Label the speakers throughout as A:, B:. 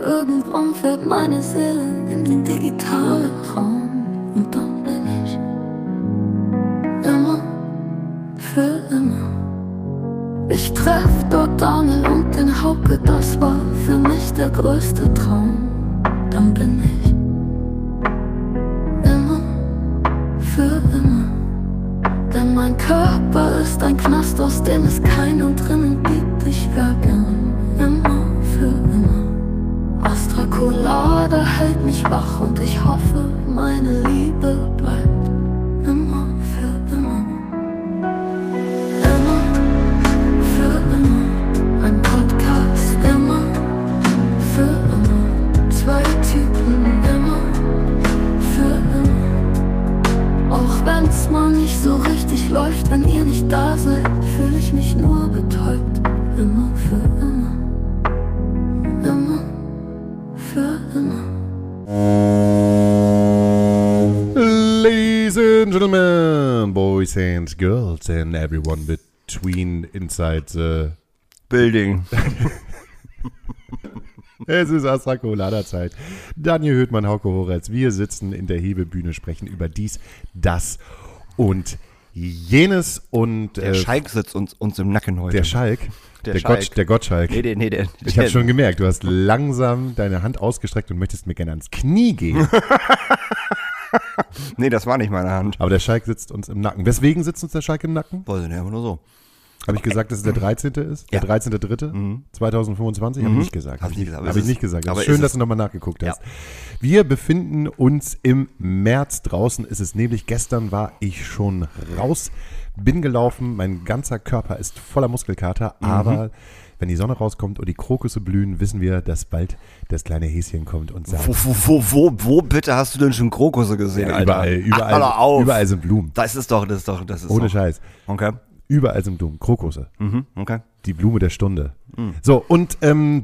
A: irgendwann fährt meine Seele in den digitalen Raum. Und dann bin ich immer für immer. Ich treff dort Daniel und den Hauke, das war für mich der größte Traum. Dann bin ich immer für immer. Denn mein Körper ist ein Knast, aus dem es keinen drinnen gibt. Ich wär gern immer für immer. Astrakulada hält mich wach und ich hoffe, meine Liebe bleibt immer für immer. Immer für immer. Ein Podcast immer für immer. Zwei Typen immer für immer. Auch wenn's mal nicht so richtig läuft, wenn ihr nicht da seid, fühl ich mich nur betäubt. Immer für immer. Immer für immer.
B: Ladies and gentlemen, boys and girls and everyone between inside the
C: Building.
B: Es ist Astrakulada-Zeit. Daniel Höhtmann, Hauke Horetz. Wir sitzen in der Hebebühne, sprechen über dies, das und jenes. Und
C: Der Schalk sitzt uns im Nacken heute.
B: der Schalk,
C: Der
B: der
C: Schalk.
B: Gottschalk.
C: Nee,
B: Ich habe schon gemerkt, du hast langsam deine Hand ausgestreckt und möchtest mir gerne ans Knie gehen.
C: Nee, das war nicht meine Hand.
B: Aber der Schalk sitzt uns im Nacken. Weswegen sitzt uns der Schalk im Nacken?
C: Weiß ich nicht, aber nur so.
B: Habe ich gesagt, dass es der 13. ist?
C: Ja.
B: Der 13.3.2025? Habe ich nicht gesagt.
C: Hast du nicht gesagt.
B: Habe ich nicht gesagt.
C: Aber
B: Schön,
C: ist
B: dass
C: es.
B: du nochmal nachgeguckt hast.
C: Ja.
B: Wir befinden uns im März. Draußen ist es nämlich. Gestern war ich schon raus, bin gelaufen. Mein ganzer Körper ist voller Muskelkater. Aber wenn die Sonne rauskommt und die Krokusse blühen, wissen wir, dass bald das kleine Häschen kommt und sagt,
C: Wo bitte hast du denn schon Krokusse gesehen,
B: ja,
C: Alter?
B: überall,
C: Ach, auf.
B: überall sind Blumen.
C: Das ist doch.
B: Ohne Scheiß.
C: Okay.
B: Überall sind Blumen. Krokusse.
C: Okay.
B: Die Blume der Stunde. So, und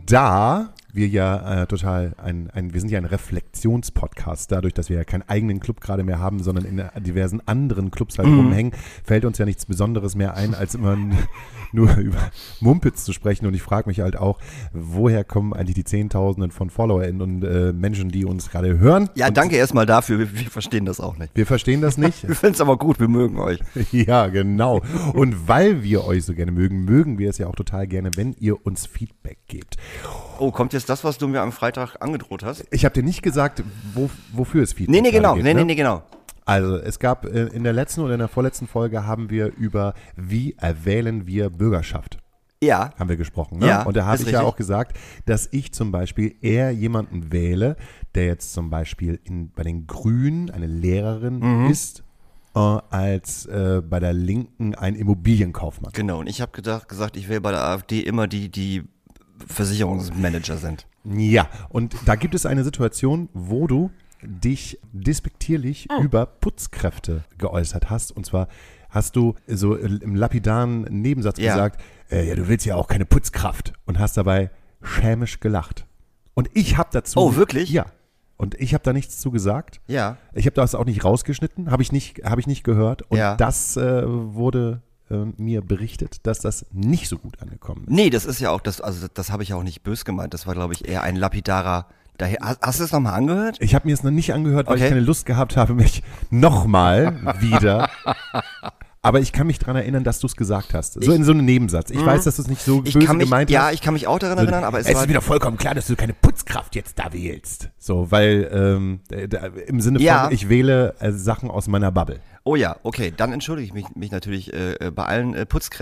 B: da wir ja wir sind ja ein Reflexionspodcast, dadurch, dass wir ja keinen eigenen Club gerade mehr haben, sondern in diversen anderen Clubs halt rumhängen, fällt uns ja nichts Besonderes mehr ein, als immer nur über Mumpitz zu sprechen. Und ich frage mich halt auch, woher kommen eigentlich die Zehntausenden von FollowerInnen und Menschen, die uns gerade hören?
C: Ja,
B: und
C: danke erstmal dafür. Wir verstehen das auch nicht.
B: Wir verstehen das nicht.
C: Wir finden es aber gut, wir mögen euch.
B: Ja, genau. Und weil wir euch so gerne mögen wir es ja auch total gerne, wenn ihr uns Feedback gebt.
C: Oh, kommt jetzt das, was du mir am Freitag angedroht hast?
B: Ich habe dir nicht gesagt, wofür es Feedback
C: Nee, genau.
B: geht,
C: Nee,
B: ne?
C: nee, genau.
B: Also es gab in der letzten oder in der vorletzten Folge haben wir über wie erwählen wir Bürgerschaft
C: Ja.
B: haben wir gesprochen. Ne?
C: Ja,
B: und da habe
C: ist
B: ich ja
C: richtig.
B: auch gesagt, dass ich zum Beispiel eher jemanden wähle, der jetzt zum Beispiel bei den Grünen eine Lehrerin ist, als bei der Linken ein Immobilienkaufmann.
C: Genau, und ich habe gesagt, ich will bei der AfD immer die Versicherungsmanager sind.
B: Ja, und da gibt es eine Situation, wo du dich despektierlich über Putzkräfte geäußert hast. Und zwar hast du so im lapidaren Nebensatz
C: Ja.
B: gesagt, ja, du willst ja auch keine Putzkraft. Und hast dabei schämisch gelacht. Und ich habe dazu...
C: Oh, wirklich?
B: Ja. Und ich habe da nichts zu gesagt.
C: Ja.
B: Ich habe das auch nicht rausgeschnitten, habe ich nicht gehört. Und
C: Ja.
B: das wurde mir berichtet, dass das nicht so gut angekommen ist.
C: Nee, das ist ja auch, das habe ich ja auch nicht böse gemeint. Das war, glaube ich, eher ein lapidarer. Hast du es nochmal angehört?
B: Ich habe mir es noch nicht angehört, weil
C: Okay.
B: ich keine Lust gehabt habe, mich nochmal wieder. Aber ich kann mich daran erinnern, dass du es gesagt hast. So in so einem Nebensatz. Ich weiß, dass du es nicht so böse gemeint hast.
C: ich kann mich auch daran erinnern, aber es
B: Es
C: war.
B: ist wieder vollkommen klar, dass du keine Putzkraft jetzt da wählst. So, weil im Sinne von,
C: Ja.
B: ich wähle Sachen aus meiner Bubble.
C: Oh ja, okay, dann entschuldige ich mich natürlich bei allen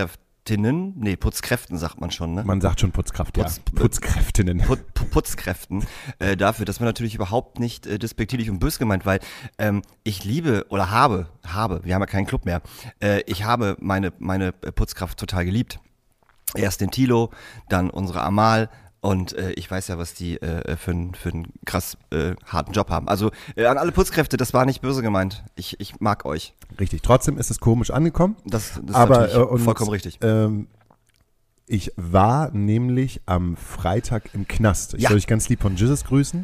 C: Putzkräften sagt man schon, ne?
B: Man sagt schon Putzkraft, ja. Putzkräftinnen.
C: Putzkräften dafür, das war natürlich überhaupt nicht despektierlich und böse gemeint, weil ich liebe oder habe, wir haben ja keinen Club mehr, ich habe meine Putzkraft total geliebt. Erst den Thilo, dann unsere Amal und ich weiß ja, was die für einen krass harten Job haben. Also an alle Putzkräfte, das war nicht böse gemeint. Ich mag euch.
B: Richtig. Trotzdem ist es komisch angekommen.
C: Das ist
B: aber
C: natürlich vollkommen richtig.
B: Ich war nämlich am Freitag im Knast. Ich
C: Ja.
B: soll dich ganz lieb von Jesus grüßen.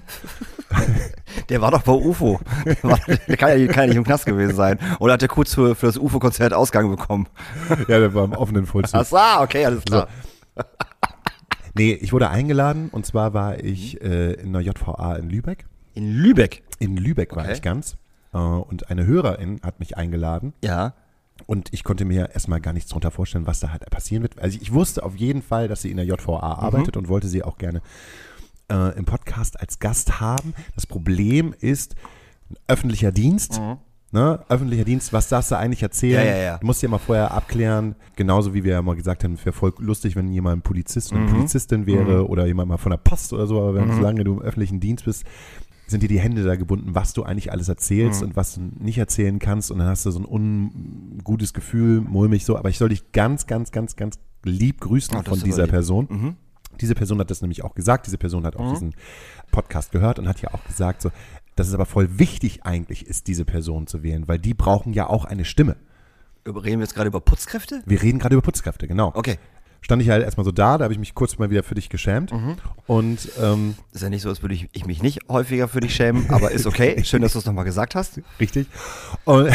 C: Der war doch bei UFO. Der kann ja nicht im Knast gewesen sein. Oder hat der kurz für das UFO-Konzert Ausgang bekommen?
B: Ja, der war im offenen Vollzug.
C: Ach so, okay, alles klar.
B: Nee, ich wurde eingeladen und zwar war ich in der JVA in Lübeck.
C: In Lübeck?
B: In Lübeck war
C: Okay.
B: ich ganz. Und eine Hörerin hat mich eingeladen.
C: Ja.
B: Und ich konnte mir erstmal gar nichts darunter vorstellen, was da halt passieren wird. Also ich wusste auf jeden Fall, dass sie in der JVA arbeitet und wollte sie auch gerne im Podcast als Gast haben. Das Problem ist, öffentlicher Dienst. Ne? Öffentlicher Dienst, was darfst du eigentlich erzählen?
C: Ja.
B: Du musst ja mal vorher abklären, genauso wie wir ja mal gesagt haben, es wäre voll lustig, wenn jemand ein Polizist oder eine Polizistin wäre oder jemand mal von der Post oder so, aber wenn solange du im öffentlichen Dienst bist, sind dir die Hände da gebunden, was du eigentlich alles erzählst und was du nicht erzählen kannst und dann hast du so ein ungutes Gefühl, mulmig so, aber ich soll dich ganz, ganz, ganz, ganz lieb grüßen
C: das
B: von
C: ist
B: dieser
C: aber lieb.
B: Person. Diese Person hat das nämlich auch gesagt, diese Person hat auch diesen Podcast gehört und hat ja auch gesagt, so, dass es aber voll wichtig eigentlich ist, diese Person zu wählen, weil die brauchen ja auch eine Stimme.
C: Reden wir jetzt gerade über Putzkräfte?
B: Wir reden gerade über Putzkräfte, genau.
C: Okay.
B: Stand ich halt erstmal so da habe ich mich kurz mal wieder für dich geschämt und
C: Ist ja nicht so, als würde ich mich nicht häufiger für dich schämen, aber ist okay. Schön, dass du es nochmal gesagt hast.
B: richtig. Und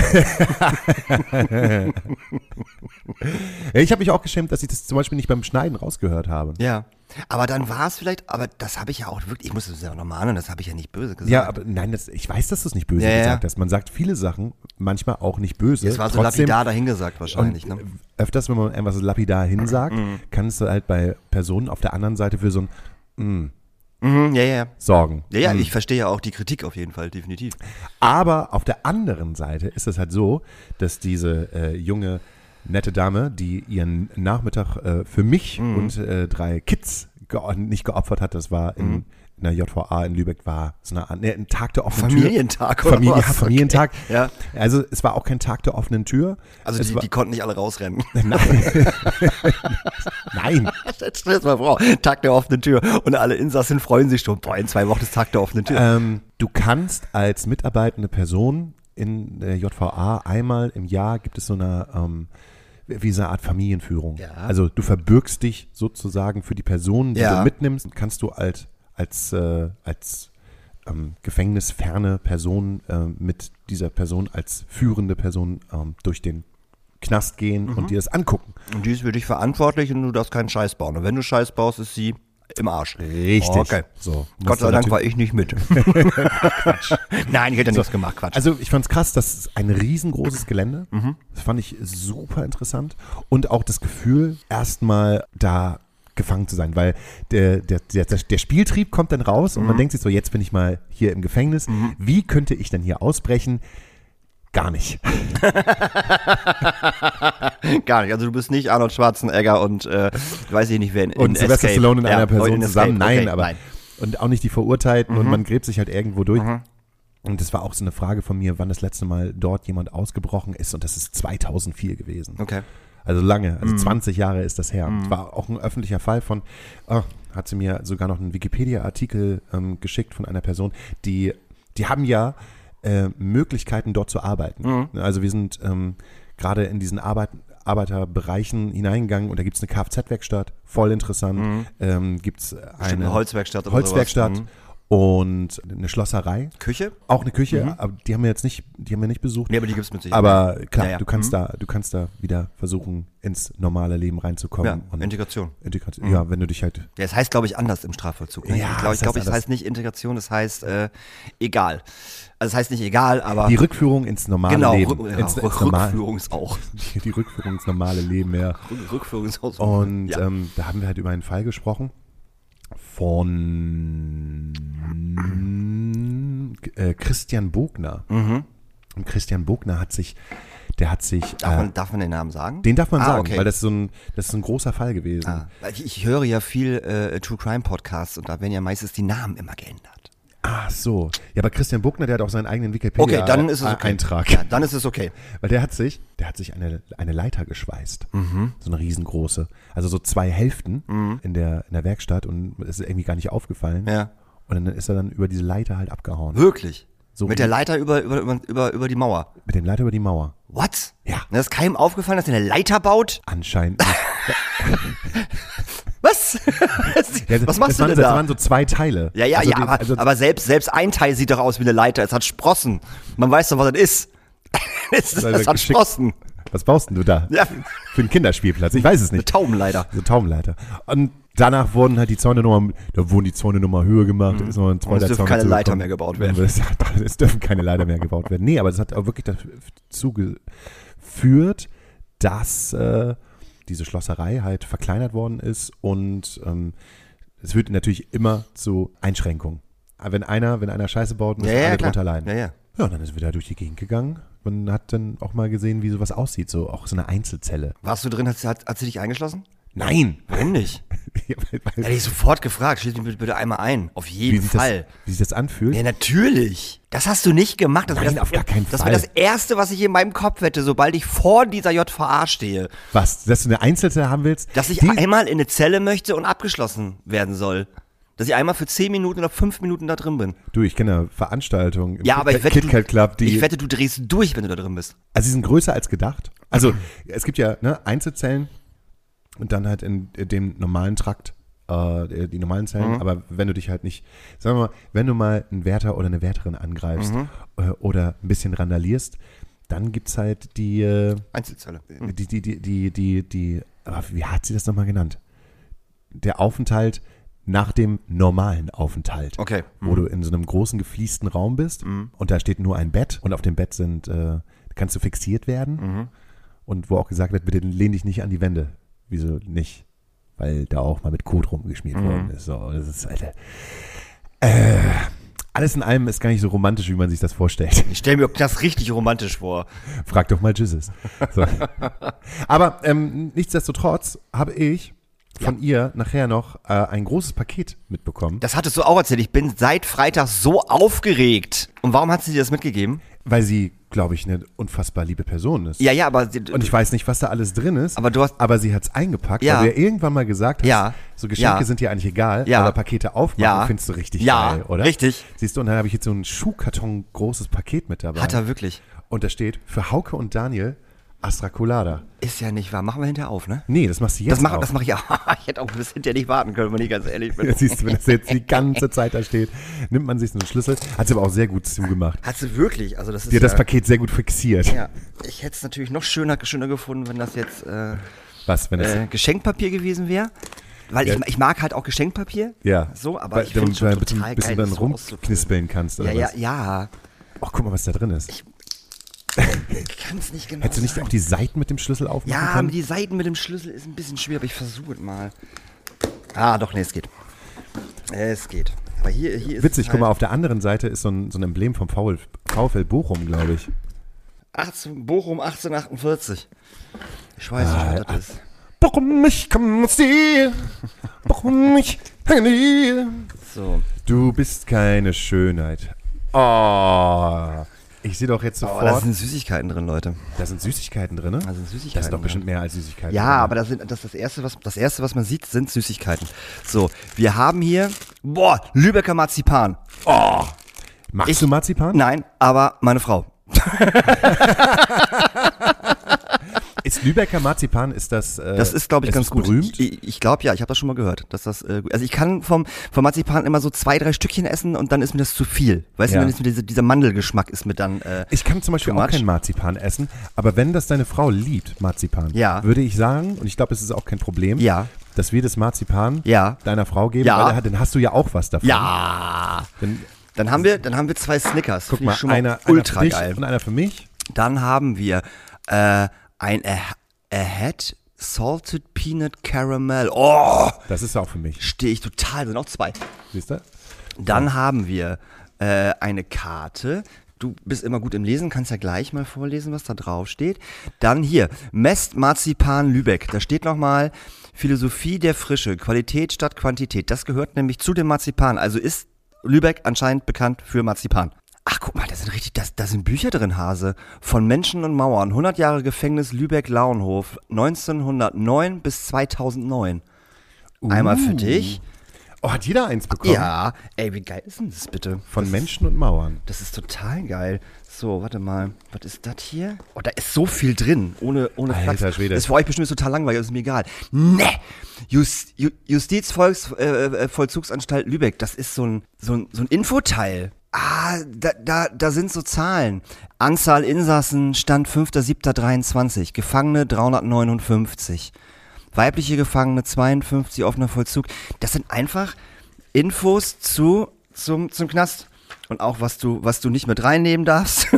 B: ich habe mich auch geschämt, dass ich das zum Beispiel nicht beim Schneiden rausgehört habe.
C: Ja. Aber dann war es vielleicht, aber das habe ich ja auch wirklich, ich muss das ja auch nochmal an und das habe ich ja nicht böse gesagt.
B: Ja, aber nein, ich weiß, dass du es nicht böse
C: Ja,
B: gesagt
C: ja.
B: hast. Man sagt viele Sachen, manchmal auch nicht böse.
C: Es war so
B: Trotzdem,
C: lapidar dahingesagt wahrscheinlich,
B: und
C: ne?
B: öfters, wenn man etwas lapidar hinsagt, kannst du halt bei Personen auf der anderen Seite für so ein
C: Ja.
B: sorgen.
C: Ja, ich verstehe ja auch die Kritik auf jeden Fall, definitiv.
B: Aber auf der anderen Seite ist es halt so, dass diese junge, nette Dame, die ihren Nachmittag für mich und 3 Kids nicht geopfert hat, das war in der JVA in Lübeck, war so ein Tag der offenen Tür.
C: Familientag oder was?
B: Familientag.
C: Okay. Ja.
B: Also es war auch kein Tag der offenen Tür.
C: Also
B: Es war-
C: die konnten nicht alle rausrennen.
B: Nein.
C: Stell dir das mal vor, Tag der offenen Tür und alle Insassen freuen sich schon, boah, in 2 Wochen ist Tag der offenen Tür.
B: Du kannst als mitarbeitende Person in der JVA einmal im Jahr gibt es so eine wie so eine Art Familienführung.
C: Ja.
B: Also du verbürgst dich sozusagen für die Person, die
C: Ja.
B: du mitnimmst, kannst du als gefängnisferne Person mit dieser Person als führende Person durch den Knast gehen und dir das angucken.
C: Und die ist für dich verantwortlich und du darfst keinen Scheiß bauen. Und wenn du Scheiß baust, ist sie im Arsch.
B: Richtig.
C: Okay.
B: So,
C: Gott sei Dank war ich nicht mit. Quatsch. Nein, ich hätte ja nichts gemacht, Quatsch.
B: Also ich fand's krass, das ist ein riesengroßes Gelände. Das fand ich super interessant. Und auch das Gefühl, erstmal da gefangen zu sein, weil der Spieltrieb kommt dann raus und man denkt sich so, jetzt bin ich mal hier im Gefängnis. Wie könnte ich denn hier ausbrechen? Gar nicht.
C: Gar nicht. Also du bist nicht Arnold Schwarzenegger und weiß ich nicht, wer in
B: Und Sylvester
C: Escape.
B: Stallone in einer Person
C: in
B: zusammen.
C: Escape.
B: Nein,
C: Okay,
B: aber
C: nein.
B: und auch nicht die Verurteilten und man gräbt sich halt irgendwo durch. Und das war auch so eine Frage von mir, wann das letzte Mal dort jemand ausgebrochen ist und das ist 2004 gewesen.
C: Okay.
B: Also lange, also 20 Jahre ist das her. War auch ein öffentlicher Fall von, hat sie mir sogar noch einen Wikipedia-Artikel geschickt von einer Person, die haben ja Möglichkeiten dort zu arbeiten. Also wir sind gerade in diesen Arbeiterbereichen hineingegangen und da gibt es eine Kfz-Werkstatt, voll interessant. Gibt es eine
C: Holzwerkstatt oder
B: Holzwerkstatt
C: sowas.
B: und eine Schlosserei.
C: Küche?
B: Auch eine Küche, aber die haben wir nicht besucht.
C: Nee, aber die gibt's mit Sicherheit.
B: Aber klar,
C: Ja, ja.
B: du kannst da wieder versuchen, ins normale Leben reinzukommen.
C: Ja,
B: und
C: Integration.
B: Ja, wenn du dich halt.
C: Ja, es heißt, glaube ich, anders im Strafvollzug. Ne?
B: Ja,
C: ich glaube, es heißt nicht Integration, es heißt egal. Also es heißt nicht egal, aber
B: Die Rückführung ins normale
C: genau,
B: Leben. ins normal-
C: Rückführung ist auch.
B: die Rückführung ins normale Leben, ja.
C: Rückführung ist auch so.
B: Und
C: ja.
B: da haben wir halt über einen Fall gesprochen von Christian Bogner. Und Christian Bogner hat sich
C: Darf man den Namen sagen?
B: den darf man sagen,
C: okay.
B: weil das ist so ein großer Fall gewesen.
C: Weil ich höre ja viel True Crime Podcasts und da werden ja meistens die Namen immer geändert.
B: Ach so. Ja, aber Christian Bogner, der hat auch seinen eigenen Wikipedia
C: Okay, dann ist es okay.
B: Eintrag.
C: Ja, dann ist es okay.
B: Weil der hat sich eine Leiter geschweißt. So eine riesengroße. Also so 2 Hälften in der Werkstatt und es ist irgendwie gar nicht aufgefallen.
C: Ja.
B: Und dann ist er dann über diese Leiter halt abgehauen.
C: Wirklich?
B: So
C: Mit der Leiter über die Mauer.
B: Mit dem Leiter über die Mauer.
C: What?
B: Ja.
C: Das ist keinem aufgefallen, dass er eine Leiter baut?
B: Anscheinend nicht.
C: Was?
B: Ja,
C: Was machst du denn
B: Das
C: da?
B: waren so 2 Teile.
C: Ja,
B: Also die-
C: aber selbst ein Teil sieht doch aus wie eine Leiter. Es hat Sprossen. Man weiß doch, was das ist. Es
B: Weil
C: hat
B: geschickt-
C: Sprossen.
B: Was baust denn du da?
C: Ja.
B: Für einen Kinderspielplatz? Ich weiß es
C: Eine
B: nicht.
C: Taubenleiter.
B: So Taubenleiter. Und danach wurden halt die Zäune nochmal höher gemacht. Ist noch ein
C: Und
B: zweiter
C: es dürfen
B: Zaun
C: keine
B: dazugekommen.
C: Leiter mehr gebaut werden.
B: Es dürfen keine Leiter mehr gebaut werden. Nee, aber das hat auch wirklich dazu geführt, dass diese Schlosserei halt verkleinert worden ist und es führt natürlich immer zu Einschränkungen. Aber wenn einer Scheiße baut, müssen alle drunter leiden.
C: Ja.
B: Ja, und dann ist er wieder durch die Gegend gegangen und hat dann auch mal gesehen, wie sowas aussieht, so auch so eine Einzelzelle.
C: Warst du drin, hat sie dich eingeschlossen?
B: Nein!
C: Warum nicht?
B: Ja, weil-
C: Hätte ich sofort gefragt. Schließ mich bitte einmal ein. Auf jeden Fall.
B: Wie sich das anfühlt?
C: Ja, natürlich. Das hast du nicht gemacht. Das
B: Nein,
C: wär
B: auf gar keinen
C: Das
B: Fall.
C: wäre das Erste, was ich in meinem Kopf hätte, sobald ich vor dieser JVA stehe.
B: Was? Dass du eine Einzelzelle haben willst?
C: Dass ich
B: Die-
C: einmal in eine Zelle möchte und abgeschlossen werden soll. Dass ich einmal für 10 Minuten oder 5 Minuten da drin bin.
B: Du, ich kenne ja Veranstaltungen im
C: Ja, aber ich wette,
B: KitKat Club,
C: ich wette, du drehst durch, wenn du da drin bist.
B: also sie sind größer als gedacht. Also es gibt ja Einzelzellen und dann halt in dem normalen Trakt die normalen Zellen, aber wenn du dich halt nicht, sagen wir mal, wenn du mal einen Wärter oder eine Wärterin angreifst oder ein bisschen randalierst, dann gibt's halt die
C: Einzelzelle.
B: wie hat sie das nochmal genannt? Der Aufenthalt nach dem normalen Aufenthalt.
C: Okay.
B: Wo du in so einem großen gefliesten Raum bist und da steht nur ein Bett und auf dem Bett kannst du fixiert werden und wo auch gesagt wird, bitte lehn dich nicht an die Wände. Wieso nicht? Weil da auch mal mit Kot rumgeschmiert worden ist. So, das ist, Alter. Alles in allem ist gar nicht so romantisch, wie man sich das vorstellt.
C: Ich stelle mir das richtig romantisch vor.
B: Frag doch mal Jesus. So. Aber nichtsdestotrotz habe ich von ihr nachher noch ein großes Paket mitbekommen.
C: Das hattest du auch erzählt. Ich bin seit Freitag so aufgeregt. Und warum hat sie dir das mitgegeben?
B: Weil sie, glaube ich, eine unfassbar liebe Person ist.
C: Ja, aber...
B: Und ich weiß nicht, was da alles drin ist,
C: aber
B: sie hat es eingepackt,
C: Ja.
B: weil du ja irgendwann mal gesagt hast,
C: Ja.
B: so Geschenke
C: Ja.
B: sind dir eigentlich egal,
C: Ja.
B: aber Pakete aufmachen
C: Ja.
B: findest du richtig
C: Ja,
B: geil, oder?
C: richtig.
B: Siehst du, und dann habe ich jetzt so ein Schuhkarton großes Paket mit dabei.
C: Hat er wirklich?
B: Und da steht für Hauke und Daniel Astra Colada.
C: Ist ja nicht wahr. Machen wir hinterher auf, ne?
B: Nee, das machst du jetzt
C: Das mache ich auch. Ich hätte auch bis hinterher nicht warten können, wenn ich ganz ehrlich bin.
B: Ja, siehst du, wenn das jetzt die ganze Zeit da steht, nimmt man sich so einen Schlüssel. Hat sie aber auch sehr gut zugemacht.
C: Hat sie wirklich? Also das ist
B: Die hat das Paket sehr gut fixiert.
C: Ja, ich hätte es natürlich noch schöner gefunden, wenn das jetzt
B: Was, wenn es
C: Geschenkpapier gewesen wäre. Weil
B: Ja.
C: ich mag halt auch Geschenkpapier.
B: ja.
C: So, aber ich
B: Weil
C: finde
B: du
C: schon
B: ein
C: total
B: bisschen
C: geil,
B: dann
C: das so auszufüllen.
B: rumknispeln kannst, oder was?
C: Ja.
B: Oh, guck mal, was da drin ist.
C: Ich kann es nicht genau
B: Hättest du nicht
C: sagen.
B: auch die Seiten mit dem Schlüssel aufmachen
C: Ja,
B: können?
C: die Seiten mit dem Schlüssel ist ein bisschen schwer, aber ich versuche es mal. Ah, doch, nee, es geht. Es geht. Aber hier ist
B: Witzig,
C: es
B: guck mal,
C: halt
B: auf der anderen Seite ist so ein Emblem vom VfL Bochum, glaube ich.
C: Bochum 1848. Ich weiß nicht, was das ist.
B: Bochum, ich komm aus dir. Bochum, ich hänge dir.
C: So.
B: Du bist keine Schönheit. Oh, ich sehe doch jetzt
C: Oh,
B: sofort,
C: da sind Süßigkeiten drin, Leute.
B: da sind Süßigkeiten drin, ne?
C: Da sind Süßigkeiten
B: Das ist doch
C: drin.
B: bestimmt mehr als Süßigkeiten.
C: Ja,
B: drin.
C: aber das erste, was man sieht, sind Süßigkeiten. So, wir haben hier, Lübecker Marzipan. Oh,
B: Magst du Marzipan?
C: nein, aber meine Frau.
B: Ist Lübecker Marzipan, ist das
C: Das ist, glaube ich, ganz gut.
B: berühmt?
C: Ich glaube, ja, ich habe das schon mal gehört. Dass das, also ich kann vom Marzipan immer so 2, 3 Stückchen essen und dann ist mir das zu viel. Weißt
B: Ja.
C: du, dann ist mir dieser Mandelgeschmack ist mir dann,
B: Ich kann zum Beispiel
C: too
B: auch
C: much.
B: kein Marzipan essen, aber wenn das deine Frau liebt, Marzipan,
C: Ja.
B: würde ich sagen, und ich glaube, es ist auch kein Problem,
C: Ja.
B: dass wir das Marzipan
C: Ja.
B: deiner Frau geben,
C: Ja.
B: weil dann hast du ja auch was davon.
C: ja.
B: Dann,
C: Dann haben wir 2 Snickers.
B: guck
C: Finde
B: mal,
C: ich schon mal
B: einer
C: ultra
B: für dich
C: geil.
B: und einer für mich.
C: Dann haben wir ein Ahead Salted Peanut Caramel. Oh,
B: Das ist auch für mich.
C: stehe ich total, sind auch 2.
B: Siehst du?
C: Dann haben wir eine Karte. Du bist immer gut im Lesen, kannst ja gleich mal vorlesen, was da drauf steht. Dann hier, Mest Marzipan Lübeck. Da steht nochmal Philosophie der Frische, Qualität statt Quantität. Das gehört nämlich zu dem Marzipan. Also ist Lübeck anscheinend bekannt für Marzipan. Ach, guck mal, da sind Bücher drin, Hase. Von Menschen und Mauern. 100 Jahre Gefängnis Lübeck-Lauenhof. 1909 bis 2009. Einmal für dich.
B: Oh, hat jeder eins bekommen?
C: Ja, ey, wie geil ist denn das bitte?
B: Von Menschen und Mauern.
C: Das ist total geil. So, warte mal. Was ist das hier? Oh, da ist so viel drin. Ohne
B: Alter
C: Flachs.
B: Schwede.
C: Das ist für euch bestimmt total langweilig, das ist mir egal. Ne! Justizvollzugsanstalt Lübeck. Das ist so ein Infoteil. Da sind so Zahlen. Anzahl Insassen Stand 5.7.23. Gefangene 359. Weibliche Gefangene 52, offener Vollzug. Das sind einfach Infos zum Knast. Und auch, was du nicht mit reinnehmen darfst.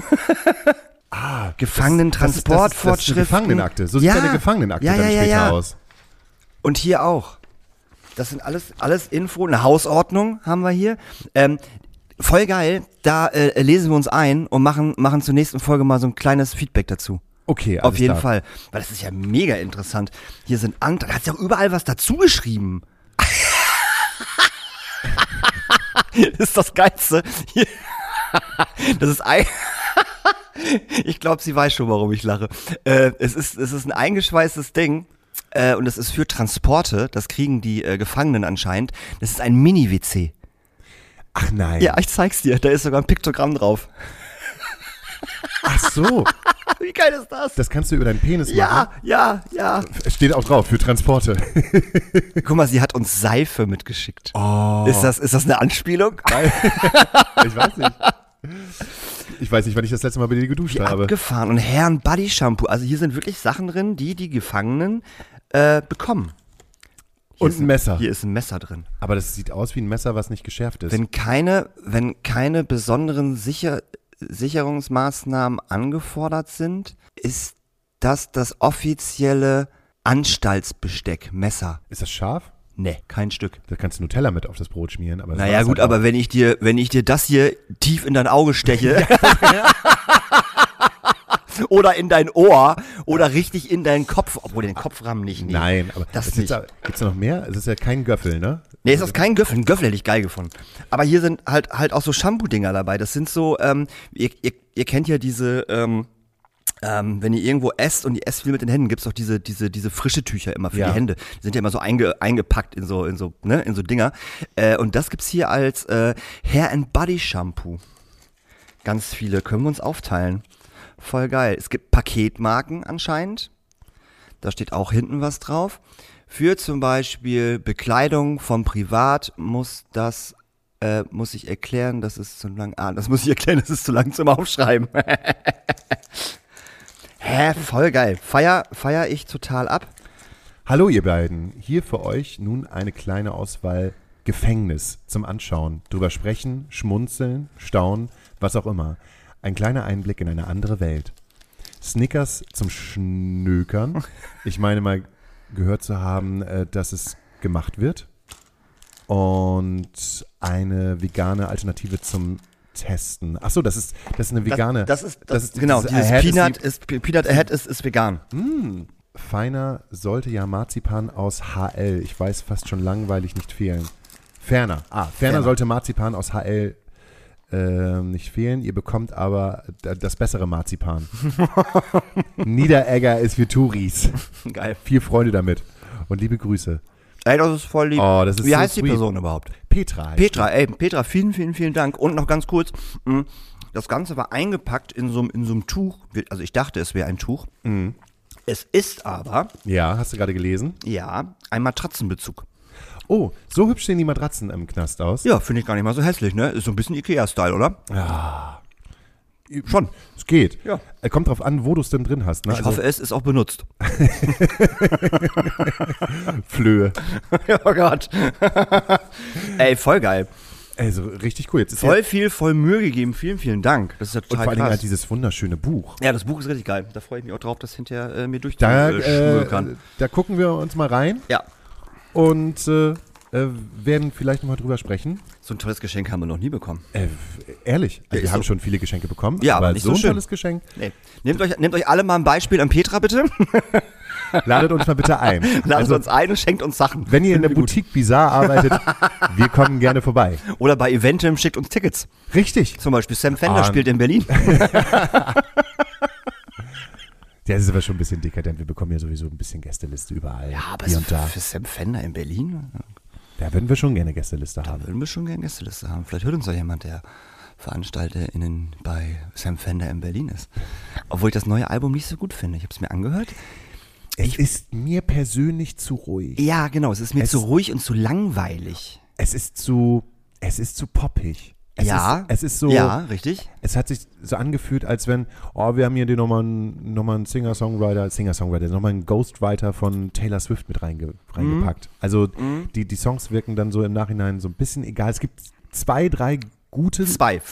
C: Gefangenentransportfortschriften.
B: Das ist eine Gefangenenakte. So sieht eine Gefangenenakte dann später aus.
C: Und hier auch. Das sind alles Info. Eine Hausordnung haben wir hier. Voll geil. Da lesen wir uns ein und machen zur nächsten Folge mal so ein kleines Feedback dazu.
B: Okay, alles
C: Auf jeden
B: klar.
C: Fall. Weil das ist ja mega interessant. Hier sind da hat ja auch überall was dazu geschrieben. Das ist das Geilste. Hier. Das ist ich glaube, sie weiß schon, warum ich lache. Es ist ein eingeschweißtes Ding und es ist für Transporte. Das kriegen die Gefangenen anscheinend. Das ist ein Mini-WC.
B: Ach nein.
C: Ja, ich zeig's dir. Da ist sogar ein Piktogramm drauf.
B: Ach so.
C: Wie geil ist das?
B: Das kannst du über deinen Penis machen?
C: Ja.
B: Es steht auch drauf, für Transporte.
C: Guck mal, sie hat uns Seife mitgeschickt.
B: Oh.
C: Ist das eine Anspielung?
B: Ich weiß nicht. Ich weiß nicht, wann ich das letzte Mal bei dir geduscht
C: Wie
B: habe.
C: abgefahren. Und Herren Body Shampoo. Also hier sind wirklich Sachen drin, die Gefangenen bekommen.
B: Und ein Messer.
C: Hier ist ein Messer drin.
B: Aber das sieht aus wie ein Messer, was nicht geschärft ist.
C: Wenn keine besonderen Sicherungsmaßnahmen angefordert sind, ist das offizielle Anstaltsbesteck, Messer.
B: Ist das scharf?
C: Nee, kein Stück.
B: Da kannst du Nutella mit auf das Brot schmieren. Aber das
C: Naja
B: war's
C: gut,
B: halt
C: aber
B: auch.
C: wenn ich dir das hier tief in dein Auge steche oder in dein Ohr oder richtig in deinen Kopf, obwohl den Kopfrahmen nicht nehmen.
B: Nein, aber
C: das
B: es
C: nicht.
B: Gibt's da noch mehr? Es ist ja kein Göffel, ne?
C: Nee, ist das kein Göffel. Ein Göffel hätte ich geil gefunden. Aber hier sind halt auch so Shampoo-Dinger dabei. Das sind so, ihr kennt ja diese, wenn ihr irgendwo esst und ihr esst viel mit den Händen, gibt's auch diese frische Tücher immer für die Hände. Die sind ja immer so eingepackt in so Dinger. Und das gibt's hier als Hair and Body Shampoo. Ganz viele können wir uns aufteilen. Voll geil. Es gibt Paketmarken anscheinend. Da steht auch hinten was drauf. Für zum Beispiel Bekleidung vom Privat muss ich erklären, das ist zu lang. Das muss ich erklären, das ist zu lang zum Aufschreiben. Voll geil. Feier ich total ab.
B: Hallo ihr beiden, hier für euch nun eine kleine Auswahl Gefängnis zum Anschauen, drüber sprechen, schmunzeln, staunen, was auch immer. Ein kleiner Einblick in eine andere Welt. Snickers zum Schnökern. Ich meine mal gehört zu haben, dass es gemacht wird. Und eine vegane Alternative zum Testen. Achso, das ist eine vegane.
C: Das ist genau, dieses Peanut Ahead ist vegan.
B: Feiner sollte ja Marzipan aus HL. Ich weiß fast schon langweilig nicht fehlen. Ferner sollte Marzipan aus HL nicht fehlen. Ihr bekommt aber das bessere Marzipan. Niederegger ist für Touris.
C: Geil.
B: Viel Freude damit. Und liebe Grüße.
C: Ey, das ist voll lieb.
B: Oh, das ist
C: Wie
B: so
C: heißt die
B: sweet.
C: Person überhaupt?
B: Petra.
C: Petra, vielen, vielen, vielen Dank. Und noch ganz kurz, das Ganze war eingepackt in so einem Tuch. Also ich dachte, es wäre ein Tuch. Es ist aber,
B: Ja, hast du gerade gelesen?
C: ja, ein Matratzenbezug.
B: Oh, so hübsch sehen die Matratzen im Knast aus.
C: Ja, finde ich gar nicht mal so hässlich, ne? Ist so ein bisschen Ikea-Style, oder?
B: Schon. Es geht.
C: Ja.
B: Kommt drauf an, wo du es denn drin hast. Ne?
C: Ich hoffe, es ist auch benutzt.
B: Flöhe.
C: Oh Gott. Ey, voll geil.
B: Also richtig cool. Jetzt ist
C: Voll Mühe gegeben. Vielen, vielen Dank. Das ist ja
B: und
C: total
B: vor allen Dingen
C: krass.
B: halt dieses wunderschöne Buch.
C: Ja, das Buch ist richtig geil. Da freue ich mich auch drauf, das hinterher mir
B: Da,
C: durchzuschmökern.
B: da gucken wir uns mal rein
C: Ja.
B: und werden vielleicht nochmal drüber sprechen.
C: So ein tolles Geschenk haben wir noch nie bekommen.
B: Ehrlich, also
C: Ja,
B: wir
C: ist
B: haben
C: so.
B: schon viele Geschenke bekommen,
C: Ja, aber
B: aber
C: nicht
B: so
C: so
B: ein
C: schön.
B: tolles Geschenk.
C: Nee. Nehmt euch alle mal ein Beispiel an Petra, bitte.
B: Ladet uns mal bitte ein.
C: Ladet
B: Also,
C: uns ein und schenkt uns Sachen.
B: wenn ihr in der
C: Finden wir gut.
B: Boutique Bizarre arbeitet, wir kommen gerne vorbei.
C: Oder bei Eventim schickt uns Tickets.
B: Richtig.
C: Zum Beispiel Sam Fender spielt in Berlin.
B: Ja, das ist aber schon ein bisschen dekadent. Wir bekommen ja sowieso ein bisschen Gästeliste überall. Hier und da.
C: für Sam Fender in Berlin,
B: Da würden wir schon gerne Gästeliste haben.
C: würden wir schon gerne Gästeliste haben. Vielleicht hört uns doch jemand, der VeranstalterInnen bei Sam Fender in Berlin ist. Obwohl ich das neue Album nicht so gut finde. Ich habe es mir angehört.
B: Es ist mir persönlich zu ruhig.
C: Ja, genau. Es ist mir
B: Es-
C: zu ruhig und zu langweilig.
B: Es ist zu poppig. Es ist so,
C: ja, richtig.
B: es hat sich so angefühlt, als wenn, wir haben hier nochmal einen Singer-Songwriter, nochmal einen Ghostwriter von Taylor Swift mit reingepackt. Also die Songs wirken dann so im Nachhinein so ein bisschen egal. Es gibt zwei, drei gute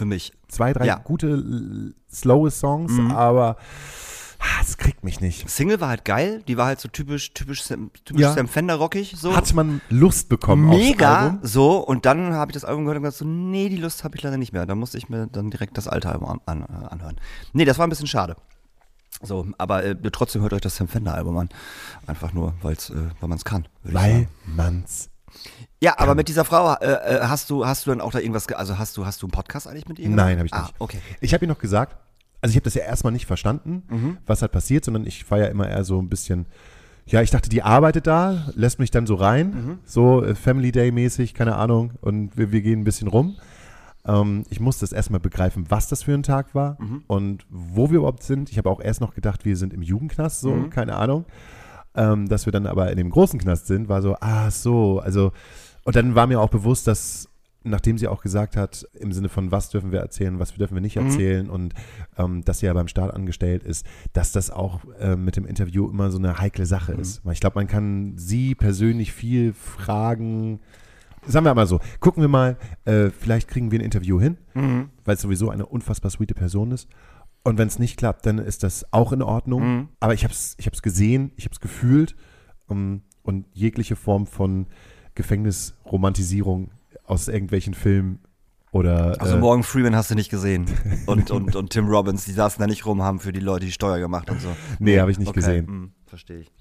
B: slowe Songs, aber es kriegt mich nicht.
C: Single war halt geil, die war halt so typisch Sam Fender-rockig. So.
B: Hat man Lust bekommen
C: Mega,
B: aufs Album?
C: so, und dann habe ich das Album gehört und gesagt so, nee, die Lust habe ich leider nicht mehr. Da musste ich mir dann direkt das alte Album anhören. Nee, das war ein bisschen schade. So, aber trotzdem hört euch das Sam Fender-Album an. Einfach nur, weil man es kann.
B: Weil man's.
C: Ja, aber mit dieser Frau, hast du dann auch da irgendwas, also hast du einen Podcast eigentlich mit ihr?
B: Nein, habe ich nicht.
C: Okay.
B: Ich habe ihr noch gesagt, also ich habe das ja erstmal nicht verstanden, was halt passiert, sondern ich feiere ja immer eher so ein bisschen, ja, ich dachte, die arbeitet da, lässt mich dann so rein, so Family Day mäßig, keine Ahnung, und wir gehen ein bisschen rum. Ich musste das erstmal begreifen, was das für ein Tag war und wo wir überhaupt sind. Ich habe auch erst noch gedacht, wir sind im Jugendknast, so, keine Ahnung. Dass wir dann aber in dem großen Knast sind, war so, also, und dann war mir auch bewusst, dass, nachdem sie auch gesagt hat, im Sinne von, was dürfen wir erzählen, was dürfen wir nicht erzählen und dass sie ja beim Staat angestellt ist, dass das auch mit dem Interview immer so eine heikle Sache ist. Weil ich glaube, man kann sie persönlich viel fragen. Sagen wir mal so, gucken wir mal, vielleicht kriegen wir ein Interview hin, weil es sowieso eine unfassbar sweete Person ist. Und wenn es nicht klappt, dann ist das auch in Ordnung. Aber ich hab's gesehen, ich habe es gefühlt und jegliche Form von Gefängnisromantisierung aus irgendwelchen Filmen oder...
C: Also Morgan Freeman hast du nicht gesehen und Tim Robbins, die saßen da nicht rum, haben für die Leute die Steuer gemacht und so.
B: Nee, habe ich nicht gesehen.
C: Verstehe ich.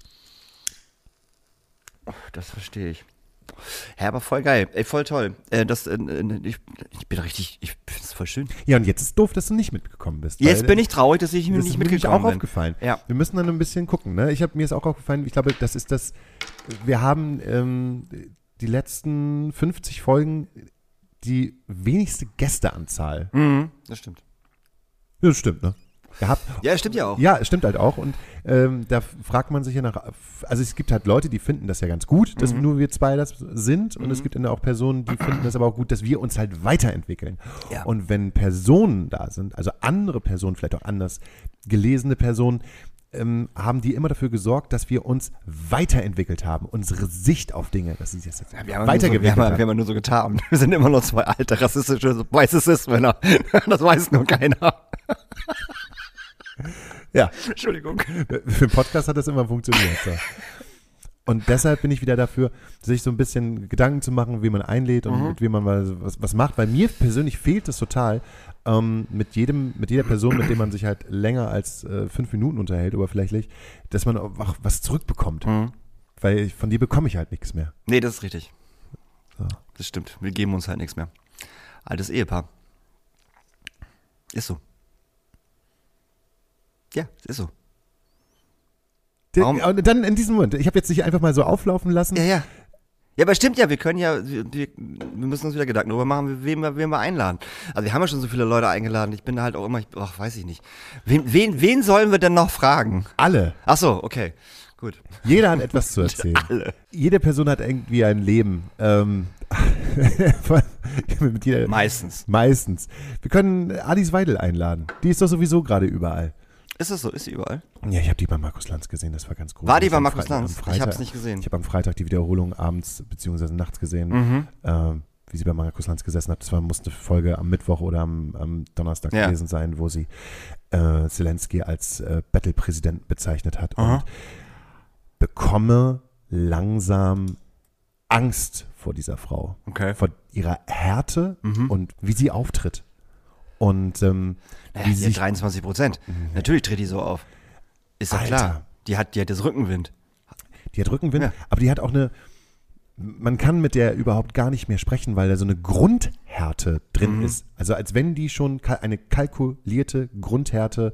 C: Das verstehe ich. Ja, aber voll geil. Ey, voll toll. Ich finde es voll schön.
B: Ja, und jetzt ist doof, dass du nicht mitgekommen bist.
C: Jetzt bin ich traurig, dass ich mir nicht mitgekommen bin.
B: Das ist mir auch aufgefallen.
C: Ja.
B: Wir müssen dann ein bisschen gucken. Ne? Mir ist auch aufgefallen, ich glaube, das ist das, wir haben die letzten 50 Folgen die wenigste Gästeanzahl.
C: Das stimmt.
B: Ja, das stimmt, ne? Gehabt.
C: Ja, stimmt ja auch.
B: Ja, es stimmt halt auch. Und da fragt man sich ja nach, also es gibt halt Leute, die finden das ja ganz gut, dass nur wir zwei das sind. Und es gibt dann auch Personen, die finden das aber auch gut, dass wir uns halt weiterentwickeln.
C: Ja.
B: Und wenn Personen da sind, also andere Personen, vielleicht auch anders gelesene Personen, haben die immer dafür gesorgt, dass wir uns weiterentwickelt haben. Unsere Sicht auf Dinge, dass sie jetzt weiterentwickelt haben.
C: Wir haben nur so getan. Wir sind immer noch zwei alte rassistische weiße Cis-Männer. Das weiß nur keiner.
B: Ja.
C: Entschuldigung.
B: Für den Podcast hat das immer funktioniert. So. Und deshalb bin ich wieder dafür, sich so ein bisschen Gedanken zu machen, wie man einlädt und mit wem man was macht. Weil mir persönlich fehlt es total, mit jeder Person, mit der man sich halt länger als 5 Minuten unterhält, oberflächlich, dass man auch was zurückbekommt. Weil von dir bekomme ich halt nichts mehr.
C: Nee, das ist richtig.
B: So.
C: Das stimmt. Wir geben uns halt nichts mehr. Altes Ehepaar. Ist so. Ja, ist so.
B: Und dann in diesem Moment, ich habe jetzt nicht einfach mal so auflaufen lassen.
C: Ja. Ja, aber stimmt ja, wir können ja, wir müssen uns wieder Gedanken darüber machen, wen wir einladen. Also wir haben ja schon so viele Leute eingeladen, ich bin da halt auch immer, weiß ich nicht. Wen sollen wir denn noch fragen?
B: Alle.
C: Ach so, okay, gut.
B: Jeder hat etwas zu erzählen.
C: Alle.
B: Jede Person hat irgendwie ein Leben.
C: Meistens.
B: Wir können Alice Weidel einladen. Die ist doch sowieso gerade überall.
C: Ist das so? Ist sie überall?
B: Ja, ich habe die bei Markus Lanz gesehen, das war ganz groß.
C: War die bei Markus Lanz? Ich habe es nicht gesehen.
B: Ich habe am Freitag die Wiederholung abends bzw. nachts gesehen, wie sie bei Markus Lanz gesessen hat. Das musste eine Folge am Mittwoch oder am Donnerstag gewesen sein, wo sie Zelensky als Battle-Präsident bezeichnet hat. Und bekomme langsam Angst vor dieser Frau.
C: Okay.
B: Vor ihrer Härte und wie sie auftritt. Und
C: wie sie 23%. Natürlich tritt die so auf. Ist doch klar. Die hat jetzt Rückenwind.
B: Die hat Rückenwind, aber die hat auch man kann mit der überhaupt gar nicht mehr sprechen, weil da so eine Grundhärte drin ist. Also als wenn die schon eine kalkulierte Grundhärte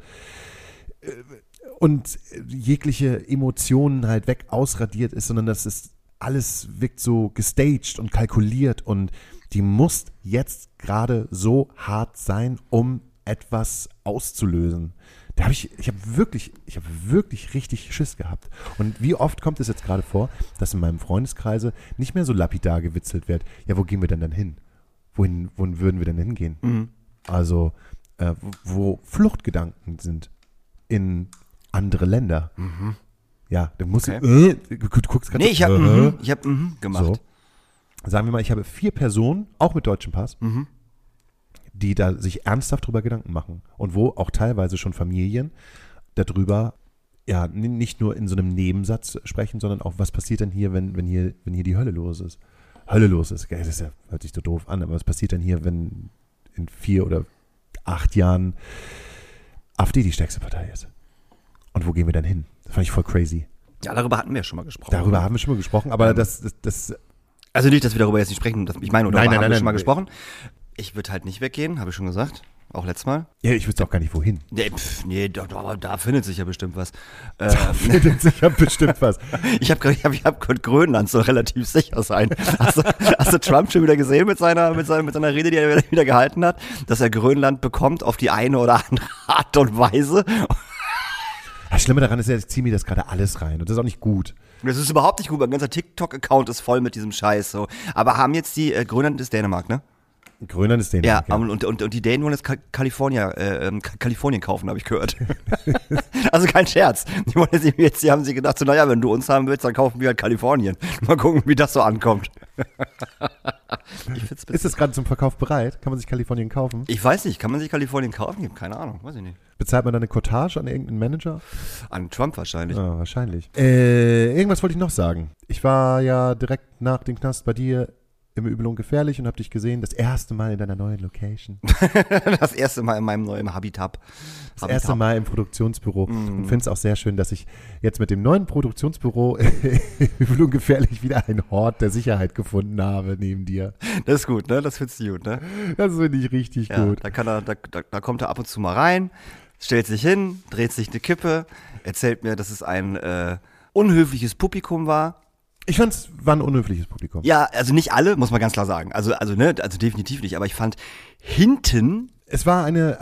B: und jegliche Emotionen halt weg ausradiert ist, sondern das ist alles wirkt so gestaged und kalkuliert und die muss jetzt gerade so hart sein, um etwas auszulösen. Ich habe wirklich richtig Schiss gehabt. Und wie oft kommt es jetzt gerade vor, dass in meinem Freundeskreise nicht mehr so lapidar gewitzelt wird, ja, wo gehen wir denn dann hin? wohin würden wir denn hingehen? Also, wo Fluchtgedanken sind in andere Länder. Ja, dann musst du guckst gerade.
C: Nee, ich hab gemacht.
B: So. Sagen wir mal, ich habe 4 Personen, auch mit deutschem Pass, die da sich ernsthaft drüber Gedanken machen. Und wo auch teilweise schon Familien darüber, ja, nicht nur in so einem Nebensatz sprechen, sondern auch, was passiert denn hier, wenn hier die Hölle los ist? Hölle los ist, das ist ja, hört sich so doof an, aber was passiert denn hier, wenn in 4 oder 8 Jahren AfD die stärkste Partei ist? Und wo gehen wir dann hin? Das fand ich voll crazy.
C: Ja, darüber hatten wir ja schon mal gesprochen.
B: Darüber haben wir schon mal gesprochen, aber das
C: Also nicht, dass wir darüber jetzt nicht sprechen, ich meine, oder haben wir schon mal
B: nein.
C: gesprochen. Ich würde halt nicht weggehen, habe ich schon gesagt. Auch letztes Mal.
B: Ja, ich wüsste auch gar nicht, wohin.
C: Nee, da findet sich ja bestimmt was.
B: Da findet sich ja bestimmt was.
C: Ich hab gehört, Grönland soll relativ sicher sein. Hast du Trump schon wieder gesehen mit seiner Rede, die er wieder gehalten hat? Dass er Grönland bekommt auf die eine oder andere Art und Weise.
B: Das Schlimme daran ist ja, ich ziehe mir das gerade alles rein und das ist auch nicht gut.
C: Das ist überhaupt nicht gut, mein ganzer TikTok-Account ist voll mit diesem Scheiß. So. Aber haben jetzt die, Grönland ist Dänemark, ne?
B: Grönland ist Dänemark.
C: Ja, und die Dänen wollen jetzt Kalifornien kaufen, habe ich gehört. Also kein Scherz. Die wollen jetzt haben sie gedacht, so, naja, wenn du uns haben willst, dann kaufen wir halt Kalifornien. Mal gucken, wie das so ankommt.
B: Ist das gerade zum Verkauf bereit? Kann man sich Kalifornien kaufen?
C: Ich weiß nicht, kann man sich Kalifornien kaufen? Keine Ahnung, weiß ich nicht.
B: Bezahlt man dann eine Cottage an irgendeinen Manager?
C: An Trump wahrscheinlich.
B: Ja, wahrscheinlich. Irgendwas wollte ich noch sagen. Ich war ja direkt nach dem Knast bei dir im Übel und Gefährlich und habe dich gesehen, das erste Mal in deiner neuen Location.
C: Das erste Mal in meinem neuen Habitat.
B: Das erste Mal im Produktionsbüro. Und finde es auch sehr schön, dass ich jetzt mit dem neuen Produktionsbüro Übel und Gefährlich wieder einen Hort der Sicherheit gefunden habe neben dir.
C: Das ist gut, ne? Das findest du gut, ne?
B: Das finde ich richtig gut.
C: Da kommt er ab und zu mal rein, stellt sich hin, dreht sich eine Kippe, erzählt mir, dass es ein unhöfliches Publikum war.
B: Ich fand, es war ein unhöfliches Publikum.
C: Ja, also nicht alle, muss man ganz klar sagen. Also definitiv nicht. Aber ich fand hinten.
B: Es war eine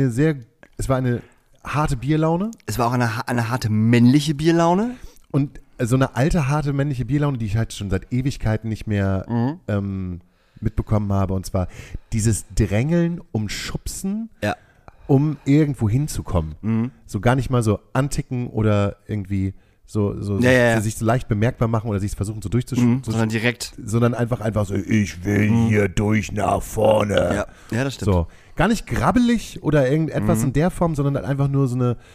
B: harte Bierlaune.
C: Es war auch eine harte männliche Bierlaune.
B: Und so eine alte, harte männliche Bierlaune, die ich halt schon seit Ewigkeiten nicht mehr mitbekommen habe. Und zwar dieses Drängeln um Schubsen, um irgendwo hinzukommen. So gar nicht mal so anticken oder irgendwie sich so leicht bemerkbar machen oder sich versuchen so durchzuschubsen.
C: Sondern direkt.
B: Sondern einfach so, ich will hier durch nach vorne.
C: Ja, das stimmt.
B: So, gar nicht grabbelig oder irgendetwas in der Form, sondern einfach nur so eine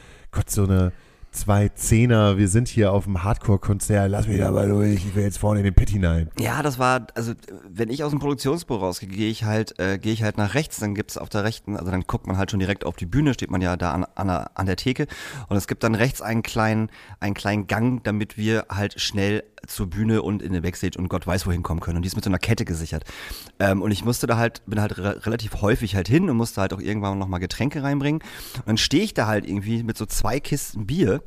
B: 2-10er, wir sind hier auf dem Hardcore-Konzert, lass mich da mal durch, ich will jetzt vorne in den Pit hinein.
C: Ja, das war, also wenn ich aus dem Produktionsbüro rausgehe, gehe ich halt nach rechts, dann gibt's auf der rechten, also dann guckt man halt schon direkt auf die Bühne, steht man ja da an der Theke und es gibt dann rechts einen kleinen Gang, damit wir halt schnell zur Bühne und in den Backstage und Gott weiß wohin kommen können und die ist mit so einer Kette gesichert. Und ich bin halt relativ häufig halt hin und musste halt auch irgendwann nochmal Getränke reinbringen und dann stehe ich da halt irgendwie mit so 2 Kisten Bier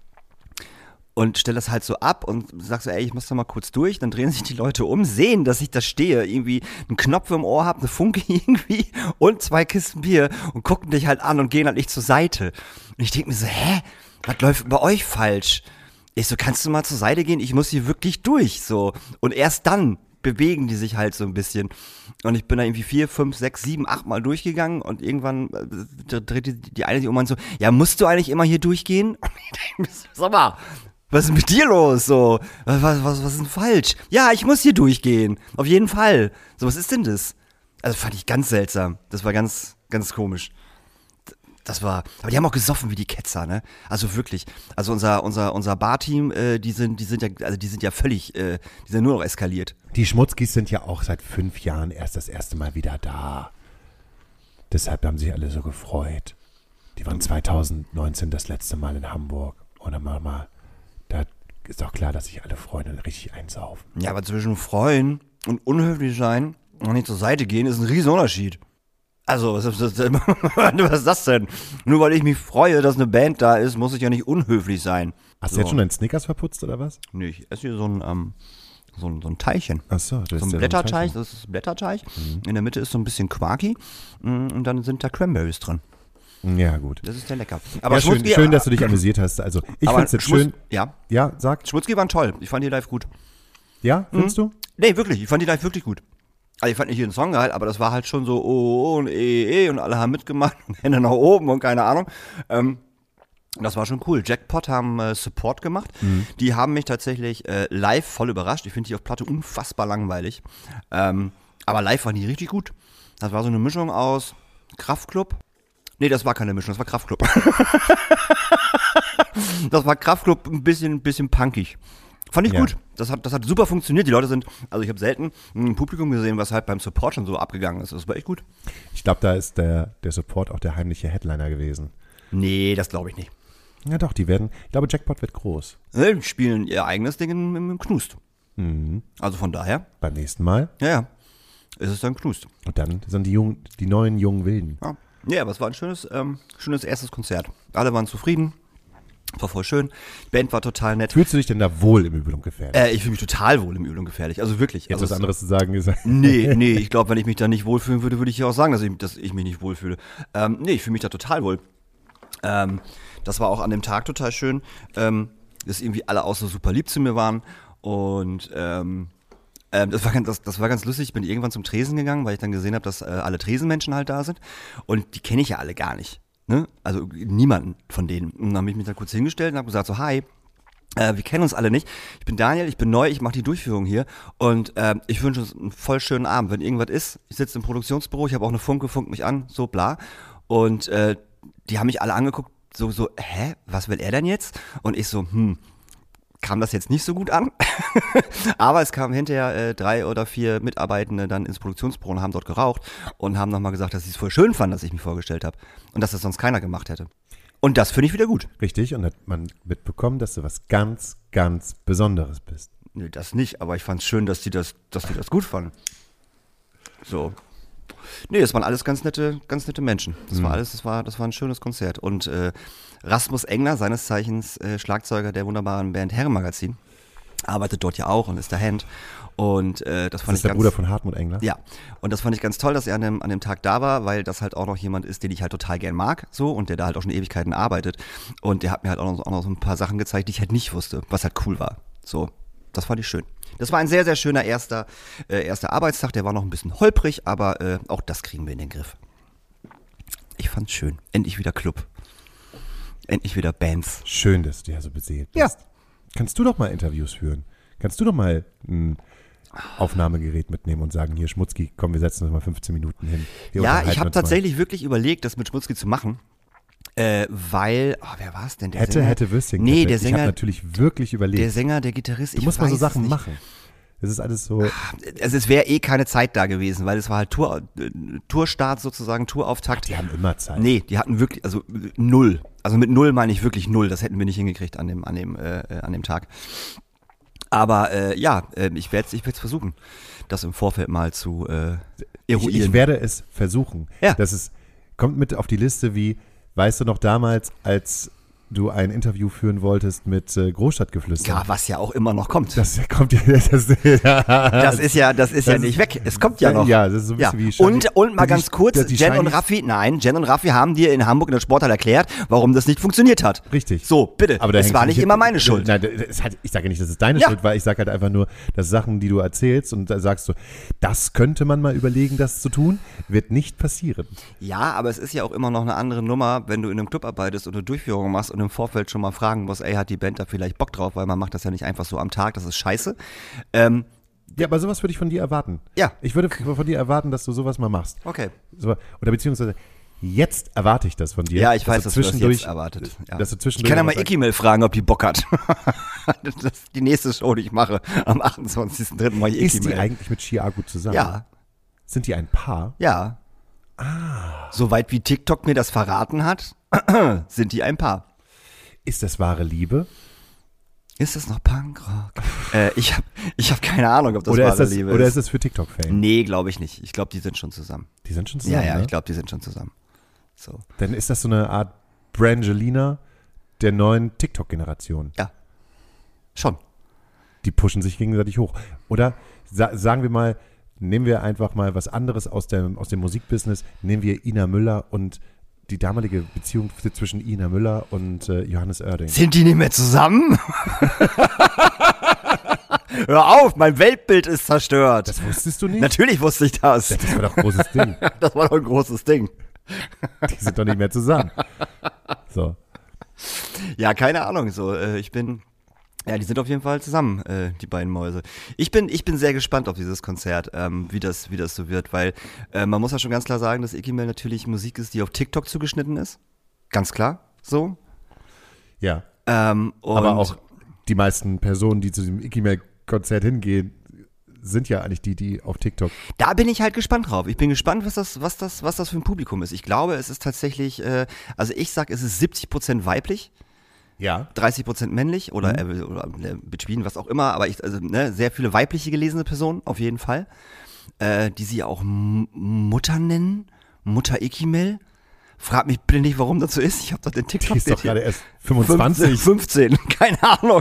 C: und stelle das halt so ab und sag so, ey, ich muss da mal kurz durch. Dann drehen sich die Leute um, sehen, dass ich da stehe, irgendwie einen Knopf im Ohr habe, eine Funke irgendwie und 2 Kisten Bier und gucken dich halt an und gehen halt nicht zur Seite. Und ich denke mir so, was läuft bei euch falsch? Ich so, kannst du mal zur Seite gehen? Ich muss hier wirklich durch, so. Und erst dann bewegen die sich halt so ein bisschen. Und ich bin da irgendwie 4, 5, 6, 7, 8 Mal durchgegangen und irgendwann drehte die eine sich um und so, ja, musst du eigentlich immer hier durchgehen? Und ich denke mir so, sag mal, was ist mit dir los? So, was ist denn falsch? Ja, ich muss hier durchgehen. Auf jeden Fall. So, was ist denn das? Also fand ich ganz seltsam. Das war ganz, ganz komisch. Aber die haben auch gesoffen wie die Ketzer, ne? Also wirklich. Also unser Barteam, die sind ja völlig, die sind nur noch eskaliert.
B: Die Schmutzkis sind ja auch seit 5 Jahren erst das erste Mal wieder da. Deshalb haben sich alle so gefreut. Die waren 2019 das letzte Mal in Hamburg. Und Mama, da ist doch klar, dass sich alle freuen und richtig einsaufen.
C: Ja, aber zwischen freuen und unhöflich sein und nicht zur Seite gehen ist ein Riesenunterschied. Also, was ist das denn? Nur weil ich mich freue, dass eine Band da ist, muss ich ja nicht unhöflich sein.
B: Hast du jetzt schon deinen Snickers verputzt oder was?
C: Nee, ich esse hier so ein Teilchen.
B: Ach so, das
C: so ein
B: ist
C: Blätterteig, das ist Blätterteig. In der Mitte ist so ein bisschen Quaki und dann sind da Cranberries drin.
B: Ja, gut.
C: Das ist sehr lecker. Aber
B: ja, schön, dass du dich amüsiert hast. Also, ich find's jetzt schön.
C: Ja,
B: sag.
C: Schmutzki waren toll. Ich fand die live gut.
B: Ja, findest du?
C: Nee, wirklich. Ich fand die live wirklich gut. Also ich fand nicht jeden Song geil, aber das war halt schon so und und alle haben mitgemacht und Hände nach oben und keine Ahnung. Das war schon cool. Jackpot haben Support gemacht. Die haben mich tatsächlich live voll überrascht. Ich finde die auf Platte unfassbar langweilig. Aber live waren die richtig gut. Das war so eine Mischung aus Kraftklub. Nee, das war keine Mischung, das war Kraftklub. Das war Kraftklub ein bisschen punkig. Fand ich gut. Das hat super funktioniert. Die Leute sind, also ich habe selten ein Publikum gesehen, was halt beim Support schon so abgegangen ist. Das war echt gut.
B: Ich glaube, da ist der Support auch der heimliche Headliner gewesen.
C: Nee, das glaube ich nicht.
B: Ja doch, ich glaube, Jackpot wird groß.
C: Die spielen ihr eigenes Ding im Knust. Also von daher.
B: Beim nächsten Mal.
C: Ja. Ist es dann Knust.
B: Und dann sind die neuen jungen Wilden.
C: Ja, aber es war ein schönes erstes Konzert. Alle waren zufrieden. War voll schön. Die Band war total nett.
B: Fühlst du dich denn da wohl im Übel und gefährlich?
C: Ich fühle mich total wohl im Übel und gefährlich. Also wirklich.
B: Jetzt
C: also
B: was anderes zu sagen ist.
C: Nee, ich glaube, wenn ich mich da nicht wohlfühlen würde, würde ich ja auch sagen, dass ich mich nicht wohlfühle. Ich fühle mich da total wohl. Das war auch an dem Tag total schön, dass irgendwie alle auch so super lieb zu mir waren. Und das war ganz lustig. Ich bin irgendwann zum Tresen gegangen, weil ich dann gesehen habe, dass alle Tresenmenschen halt da sind. Und die kenne ich ja alle gar nicht. Ne? Also niemanden von denen. Und dann habe ich mich da kurz hingestellt und habe gesagt so, hi, wir kennen uns alle nicht. Ich bin Daniel, ich bin neu, ich mache die Durchführung hier. Und ich wünsche uns einen voll schönen Abend. Wenn irgendwas ist, ich sitze im Produktionsbüro, ich habe auch eine Funke, funkt mich an, so bla. Und die haben mich alle angeguckt, so, hä, was will er denn jetzt? Und ich so, kam das jetzt nicht so gut an. Aber es kamen hinterher 3 oder 4 Mitarbeitende dann ins Produktionsbüro und haben dort geraucht und haben nochmal gesagt, dass sie es voll schön fanden, dass ich mich vorgestellt habe. Und dass das sonst keiner gemacht hätte. Und das finde ich wieder gut.
B: Richtig, und hat man mitbekommen, dass du was ganz, ganz Besonderes bist.
C: Nee, das nicht, aber ich fand es schön, dass die das gut fanden. So. Nee, das waren alles ganz nette Menschen. Das war ein schönes Konzert. Und Rasmus Engler, seines Zeichens Schlagzeuger der wunderbaren Band Herrenmagazin, arbeitet dort ja auch und ist der Hand. Und das fand ich
B: der Bruder von Hartmut Engler?
C: Ja, und das fand ich ganz toll, dass er an dem Tag da war, weil das halt auch noch jemand ist, den ich halt total gern mag, so, und der da halt auch schon Ewigkeiten arbeitet. Und der hat mir halt auch noch so ein paar Sachen gezeigt, die ich halt nicht wusste, was halt cool war. So, das fand ich schön. Das war ein sehr, sehr schöner erster Arbeitstag, der war noch ein bisschen holprig, aber auch das kriegen wir in den Griff. Ich fand's schön. Endlich wieder Club. Endlich wieder Bands.
B: Schön, dass du ja so beseelt bist.
C: Ja.
B: Kannst du doch mal Interviews führen? Kannst du doch mal ein Aufnahmegerät mitnehmen und sagen, hier Schmutzki, komm, wir setzen uns mal 15 Minuten hin.
C: Ja, ich habe tatsächlich wirklich überlegt, das mit Schmutzki zu machen. Weil, wer war es denn? Der Sänger?
B: Hätte Würstchen.
C: Nee, der Sänger.
B: Ich habe natürlich wirklich überlegt.
C: Der Sänger, der Gitarrist,
B: du musst mal so Sachen machen. Es ist alles so.
C: Also es wäre keine Zeit da gewesen, weil es war halt Tourstart sozusagen, Tourauftakt.
B: Ach, die haben immer Zeit.
C: Nee, die hatten wirklich, also 0. Also mit 0 meine ich wirklich 0. Das hätten wir nicht hingekriegt an dem Tag. Aber ich werde es versuchen, das im Vorfeld mal zu eruieren.
B: Ich werde es versuchen.
C: Ja.
B: Kommt mit auf die Liste wie, weißt du noch damals, als du ein Interview führen wolltest mit Großstadtgeflüster.
C: Ja, was ja auch immer noch kommt.
B: Das kommt ja.
C: Das ist ja nicht weg. Es kommt ja noch.
B: Ja, das ist so ein bisschen wie
C: Und mal ganz kurz, Jen und Raffi haben dir in Hamburg in der Sporthalle erklärt, warum das nicht funktioniert hat.
B: Richtig.
C: So, bitte.
B: Aber
C: es war nicht immer meine Schuld.
B: Nein, ich sage ja nicht, dass es deine Schuld war. Ich sage halt einfach nur, dass Sachen, die du erzählst und da sagst du, das könnte man mal überlegen, das zu tun, wird nicht passieren.
C: Ja, aber es ist ja auch immer noch eine andere Nummer, wenn du in einem Club arbeitest und eine Durchführung machst und im Vorfeld schon mal fragen musst, hat die Band da vielleicht Bock drauf, weil man macht das ja nicht einfach so am Tag, das ist scheiße.
B: Ja, aber sowas würde ich von dir erwarten.
C: Ja.
B: Ich würde von dir erwarten, dass du sowas mal machst.
C: Okay.
B: Oder beziehungsweise, jetzt erwarte ich das von dir.
C: Ja, ich weiß, dass du das jetzt erwartet. Ja.
B: Dass du
C: ich kann ja mal Ikimel fragen, ob die Bock hat. Das ist die nächste Show, die ich mache. Am 28.03. mache ich Ikimel.
B: Ist die eigentlich mit Chiago zusammen?
C: Ja.
B: Sind die ein Paar?
C: Ja. Soweit wie TikTok mir das verraten hat, sind die ein Paar.
B: Ist das wahre Liebe?
C: Ist das noch Punkrock? Ich hab keine Ahnung, ob das wahre Liebe ist.
B: Oder ist das für TikTok-Fame?
C: Nee, glaube ich nicht. Ich glaube, die sind schon zusammen.
B: Die sind schon zusammen,
C: Ja,
B: ne?
C: ich glaube, die sind schon zusammen. So.
B: Dann ist das so eine Art Brangelina der neuen TikTok-Generation.
C: Ja. Schon.
B: Die pushen sich gegenseitig hoch. Oder sagen wir mal, nehmen wir einfach mal was anderes aus dem Musikbusiness, nehmen wir Ina Müller und die damalige Beziehung zwischen Ina Müller und Johannes Oerding.
C: Sind die nicht mehr zusammen? Hör auf, mein Weltbild ist zerstört.
B: Das wusstest du nicht?
C: Natürlich wusste ich das.
B: Das war doch ein großes Ding.
C: Das war doch ein großes Ding.
B: Die sind doch nicht mehr zusammen. So.
C: Ja, keine Ahnung. Die sind auf jeden Fall zusammen, die beiden Mäuse. Ich bin sehr gespannt auf dieses Konzert, wie das so wird, weil man muss ja schon ganz klar sagen, dass Iggy Mail natürlich Musik ist, die auf TikTok zugeschnitten ist. Ganz klar, so.
B: Ja.
C: Und
B: Aber auch die meisten Personen, die zu diesem Iggy Mail-Konzert hingehen, sind ja eigentlich die auf TikTok.
C: Da bin ich halt gespannt drauf. Ich bin gespannt, was das für ein Publikum ist. Ich glaube, es ist tatsächlich, also ich sag, es ist 70% weiblich.
B: Ja.
C: 30% männlich oder between, was auch immer, aber sehr viele weibliche gelesene Personen, auf jeden Fall, die sie auch Mutter nennen, Mutter Iggy Mail. Frag mich bitte nicht, warum das so ist. Ich habe doch den TikTok.
B: Die ist doch gerade erst 25.
C: 15, keine Ahnung.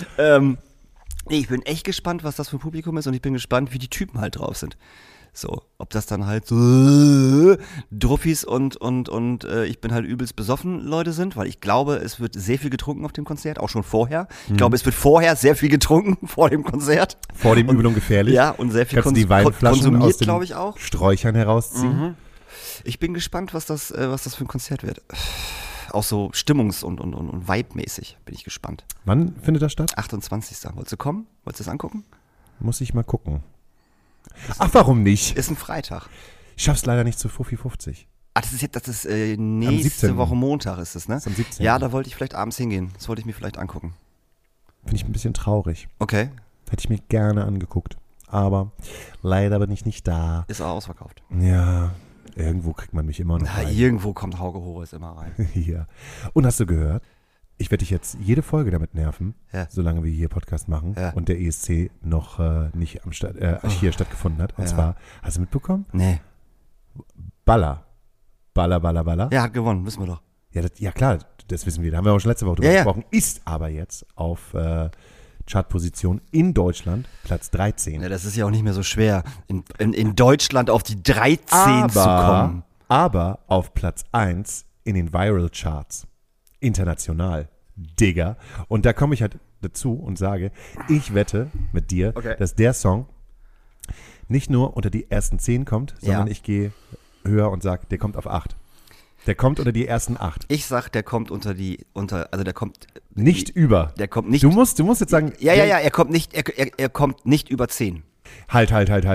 C: Ich bin echt gespannt, was das für ein Publikum ist und ich bin gespannt, wie die Typen halt drauf sind. So, ob das dann halt so Druffis und ich bin halt übelst besoffen Leute sind, weil ich glaube, es wird sehr viel getrunken auf dem Konzert, auch schon vorher. Ich glaube, es wird vorher sehr viel getrunken vor dem Konzert.
B: Vor dem Übel und gefährlich.
C: Ja, und sehr viel
B: die Weinflaschen
C: konsumiert,
B: aus den
C: glaube ich auch.
B: Sträuchern herausziehen.
C: Ich bin gespannt, was das für ein Konzert wird. Auch so stimmungs- und Vibe-mäßig bin ich gespannt.
B: Wann findet das statt?
C: 28. Wolltest du kommen? Wolltest du das angucken?
B: Muss ich mal gucken. Ach, warum nicht?
C: Ist ein Freitag.
B: Ich schaff's leider nicht zu Fuffi 50.
C: Ah, das ist
B: Am
C: nächste
B: 17..
C: Woche Montag ist es, ne?
B: Das ist am 17..
C: Ja, da wollte ich vielleicht abends hingehen. Das wollte ich mir vielleicht angucken.
B: Finde ich ein bisschen traurig.
C: Okay.
B: Hätte ich mir gerne angeguckt. Aber leider bin ich nicht da.
C: Ist auch ausverkauft.
B: Ja, irgendwo kriegt man mich immer noch
C: Na,
B: rein.
C: irgendwo kommt Hauke Horace immer rein.
B: Ja. Und hast du gehört? Ich werde dich jetzt jede Folge damit nerven,
C: Ja.
B: solange wir hier Podcast machen
C: Ja.
B: und der ESC noch nicht hier stattgefunden hat. Und
C: Ja.
B: zwar, hast du mitbekommen?
C: Nee.
B: Baller. Baller.
C: Ja, hat gewonnen, wissen wir doch.
B: Ja, klar, das wissen wir. Da haben wir auch schon letzte Woche drüber
C: Ja, ja.
B: gesprochen. Ist aber jetzt auf Chartposition in Deutschland Platz 13.
C: Ja, das ist ja auch nicht mehr so schwer, in Deutschland auf die 13 zu kommen.
B: Aber auf Platz 1 in den Viral Charts. International. Digga. Und da komme ich halt dazu und sage, ich wette mit dir,
C: Okay.
B: dass der Song nicht nur unter die ersten 10 kommt, sondern
C: Ja.
B: ich gehe höher und sage, der kommt auf 8. Der kommt unter die ersten 8.
C: Ich sag, der kommt der kommt
B: Nicht über.
C: Der kommt nicht.
B: Du musst jetzt sagen.
C: Ja, er kommt nicht, er kommt nicht über 10.
B: Halt.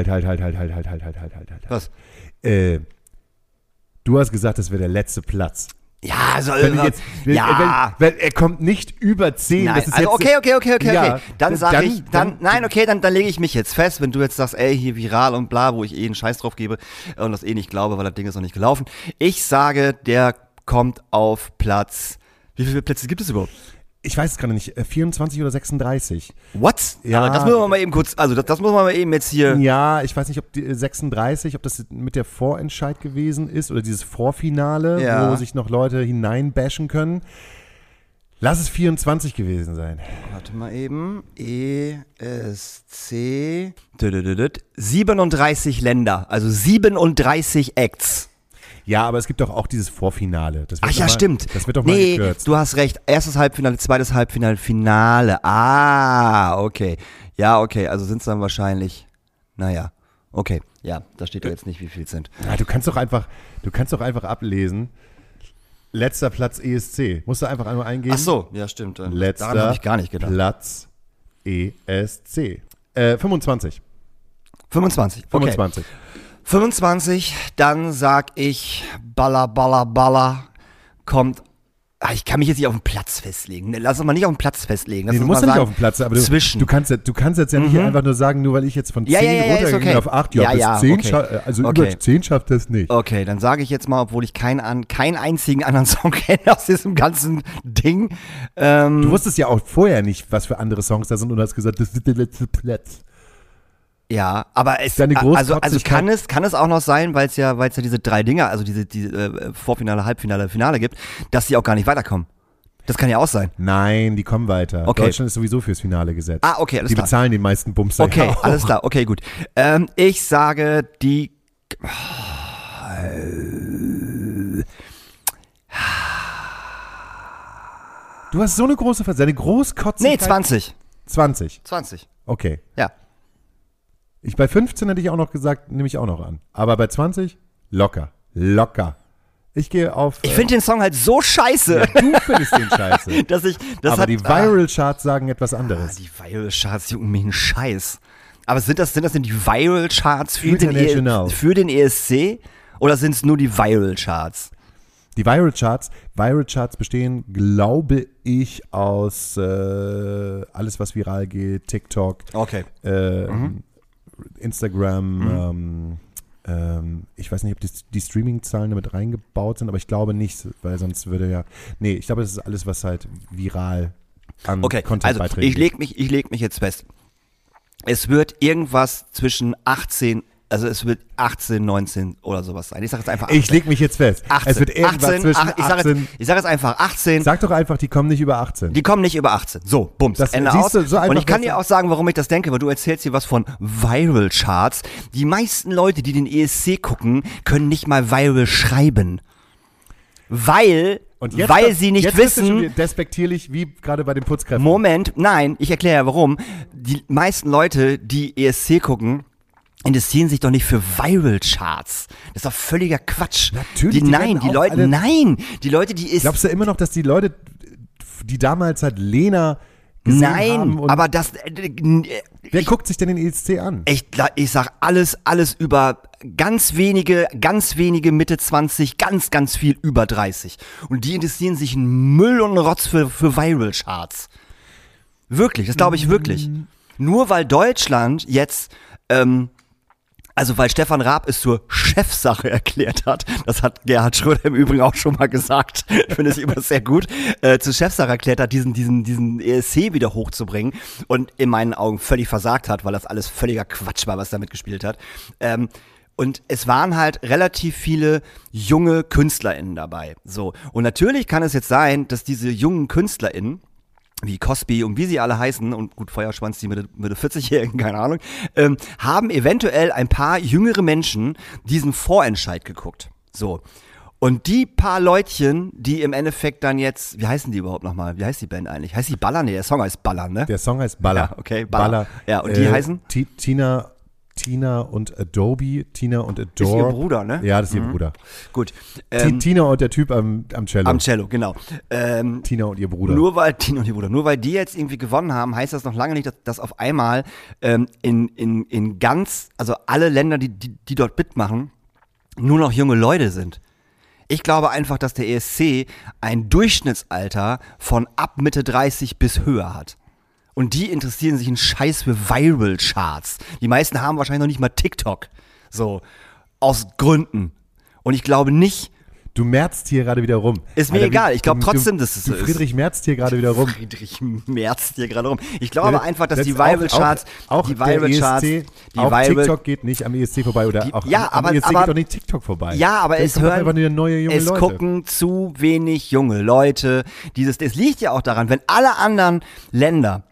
C: Was?
B: Du hast gesagt, das wäre der letzte Platz.
C: Ja, also,
B: Wenn er kommt nicht über 10.
C: Nein,
B: Das ist
C: also
B: jetzt,
C: okay.
B: Ja,
C: Dann sage ich, dann lege ich mich jetzt fest, wenn du jetzt sagst, ey, hier viral und bla, wo ich einen Scheiß drauf gebe und das nicht glaube, weil das Ding ist noch nicht gelaufen. Ich sage, der kommt auf Platz, wie viele Plätze gibt es überhaupt?
B: Ich weiß es gerade nicht, 24 oder 36.
C: What?
B: Ja.
C: Aber das müssen wir mal eben kurz, also das muss man mal eben jetzt hier.
B: Ja, ich weiß nicht, ob die 36, ob das mit der Vorentscheid gewesen ist oder dieses Vorfinale,
C: Ja.
B: wo sich noch Leute hineinbashen können. Lass es 24 gewesen sein.
C: Warte mal eben. ESC. 37 Länder, also 37 Acts.
B: Ja, aber es gibt doch auch dieses Vorfinale. Das wird
C: Ach ja,
B: doch mal,
C: stimmt.
B: Das wird doch mal gekürzt.
C: du hast recht. Erstes Halbfinale, zweites Halbfinale, Finale. Ah, okay. Ja, okay. Also sind es dann wahrscheinlich, naja. Okay, ja, da steht ja jetzt nicht, wie viel es sind.
B: Ja, du kannst doch einfach ablesen. Letzter Platz ESC. Musst du einfach einmal eingeben.
C: Ach so, ja, stimmt.
B: Letzter
C: Daran habe ich gar nicht gedacht.
B: Platz ESC. 25.
C: 25. Okay.
B: 25.
C: 25, dann sag ich Balla, kommt. Ich kann mich jetzt nicht auf den Platz festlegen. Ne, lass uns mal nicht auf den Platz festlegen. Lass
B: Nee, du
C: uns
B: musst
C: mal
B: ja nicht
C: sagen,
B: auf den Platz, aber
C: zwischen.
B: du kannst jetzt ja nicht einfach nur sagen, nur weil ich jetzt von 10
C: Ja, ist
B: runtergegangen
C: okay.
B: auf 8,
C: Ja,
B: bis 10,
C: okay.
B: also
C: Okay.
B: über 10 schafft das nicht.
C: Okay, dann sage ich jetzt mal, obwohl ich keinen einzigen anderen Song kenne aus diesem ganzen Ding.
B: Du wusstest ja auch vorher nicht, was für andere Songs da sind und hast gesagt, das ist der letzte Platz.
C: Ja, aber es
B: Deine
C: also
B: Großkotzigkeit-
C: kann es auch noch sein, weil es ja diese 3 Dinger, also diese Vorfinale, Halbfinale, Finale gibt, dass die auch gar nicht weiterkommen. Das kann ja auch sein.
B: Nein, die kommen weiter.
C: Okay.
B: Deutschland ist sowieso fürs Finale gesetzt.
C: Ah, okay, alles
B: die
C: klar.
B: bezahlen den meisten Bumster.
C: Okay,
B: ja auch.
C: alles klar, okay, gut. Ich sage, die
B: Du hast so eine große Seine Großkotzigkeit.
C: Nee, 20.
B: 20.
C: 20.
B: Okay.
C: Ja.
B: Bei 15 hätte ich auch noch gesagt, nehme ich auch noch an. Aber bei 20, locker. Ich gehe auf...
C: Ich finde den Song halt so scheiße,
B: ja, du findest den scheiße. Aber die Viral-Charts sagen etwas anderes.
C: Die Viral-Charts jucken mich einen Scheiß. Aber sind das denn die Viral-Charts für den ESC? Oder sind es nur die Viral-Charts?
B: Die Viral-Charts bestehen, glaube ich, aus alles, was viral geht, TikTok,
C: okay.
B: Instagram, ich weiß nicht, ob die Streaming-Zahlen damit reingebaut sind, aber ich glaube nicht, weil sonst würde ja, nee, ich glaube, das ist alles, was halt viral an Content beiträgt.
C: Ich leg mich jetzt fest. Es wird irgendwas zwischen 18, also es wird 18, 19 oder sowas sein. Ich sage jetzt einfach 18.
B: Ich leg mich jetzt fest.
C: 18,
B: es wird irgendwas
C: 18,
B: zwischen 18.
C: Ich sage jetzt einfach 18.
B: Sag doch einfach, die kommen nicht über 18.
C: Die kommen nicht über 18. So, bums, Ende aus. So und ich kann dir auch sagen, warum ich das denke, weil du erzählst hier was von Viral-Charts. Die meisten Leute, die den ESC gucken, können nicht mal Viral schreiben. Weil sie nicht wissen.
B: Schon despektierlich, wie gerade bei den Putzkräften.
C: Moment, nein, ich erkläre ja warum. Die meisten Leute, die ESC gucken, interessieren sich doch nicht für Viral-Charts. Das ist doch völliger Quatsch.
B: Natürlich.
C: Die Leute, die ist.
B: Glaubst du immer noch, dass die Leute, die damals halt Lena gesehen haben?
C: Nein, aber das.
B: Wer guckt sich denn den ESC an?
C: Ich sag alles über ganz wenige Mitte 20, ganz viel über 30. Und die interessieren sich in Müll und Rotz für Viral-Charts. Wirklich, das glaube ich wirklich. Nur weil Deutschland jetzt, also weil Stefan Raab es zur Chefsache erklärt hat, das hat Gerhard Schröder im Übrigen auch schon mal gesagt, finde ich immer sehr gut, zur Chefsache erklärt hat, diesen ESC wieder hochzubringen und in meinen Augen völlig versagt hat, weil das alles völliger Quatsch war, was er mitgespielt hat. Und es waren halt relativ viele junge KünstlerInnen dabei. So. Und natürlich kann es jetzt sein, dass diese jungen KünstlerInnen, wie Cosby und wie sie alle heißen, und gut, Feuerschwanz, die Mitte 40-Jährigen, keine Ahnung, haben eventuell ein paar jüngere Menschen diesen Vorentscheid geguckt. So. Und die paar Leutchen, die im Endeffekt dann jetzt, wie heißen die überhaupt nochmal? Wie heißt die Band eigentlich? Heißt die Baller? Nee, der Song heißt Baller, ne?
B: Der Song heißt Baller.
C: Ja, okay, Baller. Ja, und die heißen?
B: Tina und Adobe, Tina und Adore.
C: Das ist ihr Bruder, ne?
B: Ja, das ist ihr Bruder.
C: Gut.
B: Tina und der Typ am Cello.
C: Am Cello, genau.
B: Tina und ihr Bruder.
C: Nur weil die jetzt irgendwie gewonnen haben, heißt das noch lange nicht, dass auf einmal in ganz, also alle Länder, die dort mitmachen, nur noch junge Leute sind. Ich glaube einfach, dass der ESC ein Durchschnittsalter von ab Mitte 30 bis höher hat. Und die interessieren sich einen Scheiß für Viral-Charts. Die meisten haben wahrscheinlich noch nicht mal TikTok. So, aus Gründen. Und ich glaube nicht.
B: Du merzt hier gerade wieder rum.
C: Ist mir egal, ich glaube trotzdem, dass es so ist.
B: Friedrich merzt hier gerade wieder rum.
C: Ich glaube aber einfach, dass die Viral-Charts,
B: auch
C: die Viral-Charts,
B: TikTok geht nicht am ESC vorbei oder am ESC geht doch nicht TikTok vorbei.
C: Ja, aber es gucken zu wenig junge Leute. Es liegt ja auch daran, wenn alle anderen Länder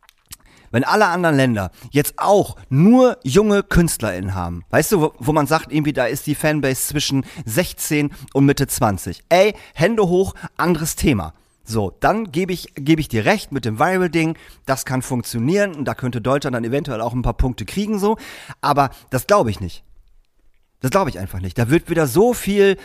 C: jetzt auch nur junge KünstlerInnen haben, weißt du, wo man sagt, irgendwie da ist die Fanbase zwischen 16 und Mitte 20. Ey, Hände hoch, anderes Thema. So, dann gebe ich dir recht mit dem Viral-Ding, das kann funktionieren und da könnte Deutschland dann eventuell auch ein paar Punkte kriegen, so, aber das glaube ich nicht. Das glaube ich einfach nicht. Da wird wieder so viel,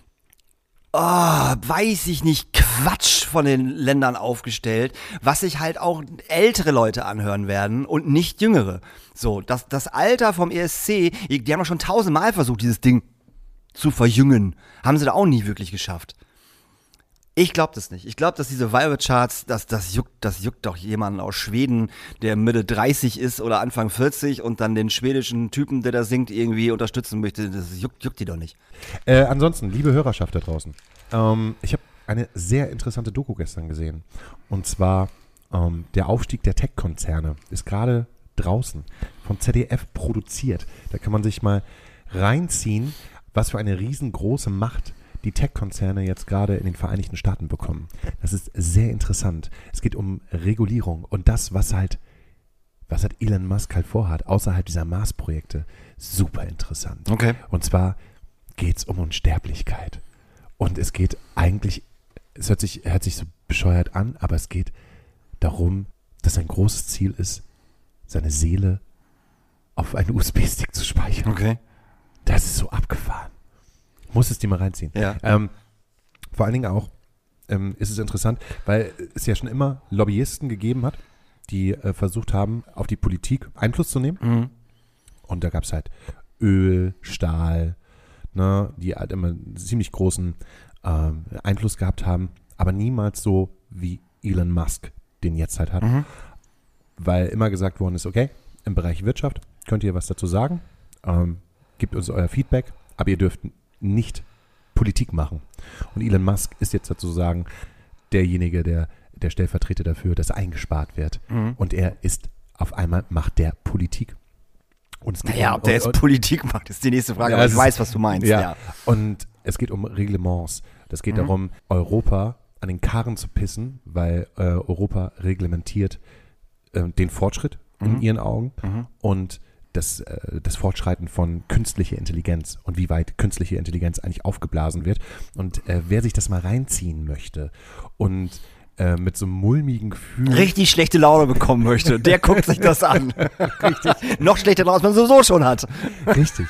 C: weiß ich nicht, Quatsch von den Ländern aufgestellt, was sich halt auch ältere Leute anhören werden und nicht jüngere. So, das Alter vom ESC, die haben doch schon 1000-mal versucht, dieses Ding zu verjüngen. Haben sie da auch nie wirklich geschafft. Ich glaube das nicht. Ich glaube, dass diese Viral-Charts, das juckt doch jemanden aus Schweden, der Mitte 30 ist oder Anfang 40 und dann den schwedischen Typen, der da singt, irgendwie unterstützen möchte. Das juckt die doch nicht.
B: Ansonsten, liebe Hörerschaft da draußen, ich habe eine sehr interessante Doku gestern gesehen. Und zwar der Aufstieg der Tech-Konzerne ist gerade draußen vom ZDF produziert. Da kann man sich mal reinziehen, was für eine riesengroße Macht die Tech-Konzerne jetzt gerade in den Vereinigten Staaten bekommen. Das ist sehr interessant. Es geht um Regulierung und das, was halt Elon Musk halt vorhat, außerhalb dieser Mars-Projekte. Super interessant.
C: Okay.
B: Und zwar geht es um Unsterblichkeit. Und es geht eigentlich, es hört sich so bescheuert an, aber es geht darum, dass ein großes Ziel ist, seine Seele auf einen USB-Stick zu speichern.
C: Okay.
B: Das ist so abgefahren. Muss es dir mal reinziehen.
C: Ja.
B: Vor allen Dingen auch ist es interessant, weil es ja schon immer Lobbyisten gegeben hat, die versucht haben, auf die Politik Einfluss zu nehmen.
C: Mhm.
B: Und da gab es halt Öl, Stahl, ne, die halt immer einen ziemlich großen Einfluss gehabt haben, aber niemals so wie Elon Musk den jetzt halt hat.
C: Mhm.
B: Weil immer gesagt worden ist, okay, im Bereich Wirtschaft könnt ihr was dazu sagen, gebt uns euer Feedback, aber ihr dürft nicht Politik machen. Und Elon Musk ist jetzt sozusagen derjenige, der Stellvertreter dafür, dass eingespart wird.
C: Mhm.
B: Und er ist auf einmal, macht der Politik. Und es geht
C: Naja, ob der jetzt Politik macht, ist die nächste Frage,
B: Ja,
C: aber
B: es
C: ich
B: ist-
C: weiß, was du meinst. Ja.
B: Und es geht um Reglements. Das geht darum, Europa an den Karren zu pissen, weil Europa reglementiert den Fortschritt in ihren Augen und das Fortschreiten von künstlicher Intelligenz und wie weit künstliche Intelligenz eigentlich aufgeblasen wird. Und wer sich das mal reinziehen möchte und mit so einem mulmigen Gefühl.
C: Richtig schlechte Laune bekommen möchte, der guckt sich das an. Richtig. Noch schlechter als man sowieso schon hat.
B: Richtig.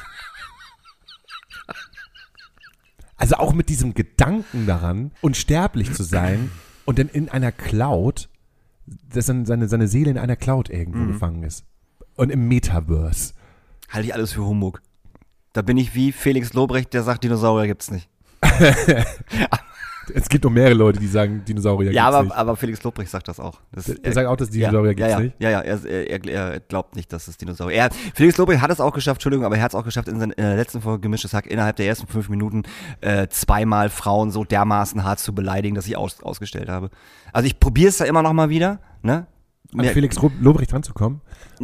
B: Also auch mit diesem Gedanken daran, unsterblich zu sein und dann in einer Cloud, dass dann seine Seele in einer Cloud irgendwo gefangen ist. Und im Metaverse.
C: Halte ich alles für Humbug. Da bin ich wie Felix Lobrecht, der sagt, Dinosaurier gibt's nicht.
B: Es gibt noch mehrere Leute, die sagen, Dinosaurier
C: Ja,
B: gibt's nicht.
C: aber Felix Lobrecht sagt das auch.
B: Er sagt auch, dass Dinosaurier gibt's nicht?
C: Ja, er glaubt nicht, dass es Dinosaurier. Felix Lobrecht hat es auch geschafft, Entschuldigung, aber er hat es auch geschafft, in der letzten Folge Gemischtes Hack innerhalb der ersten 5 Minuten zweimal Frauen so dermaßen hart zu beleidigen, dass ich ausgestellt habe. Also ich probiere es da immer noch mal wieder, ne?
B: An Felix Lobrecht ranzukommen?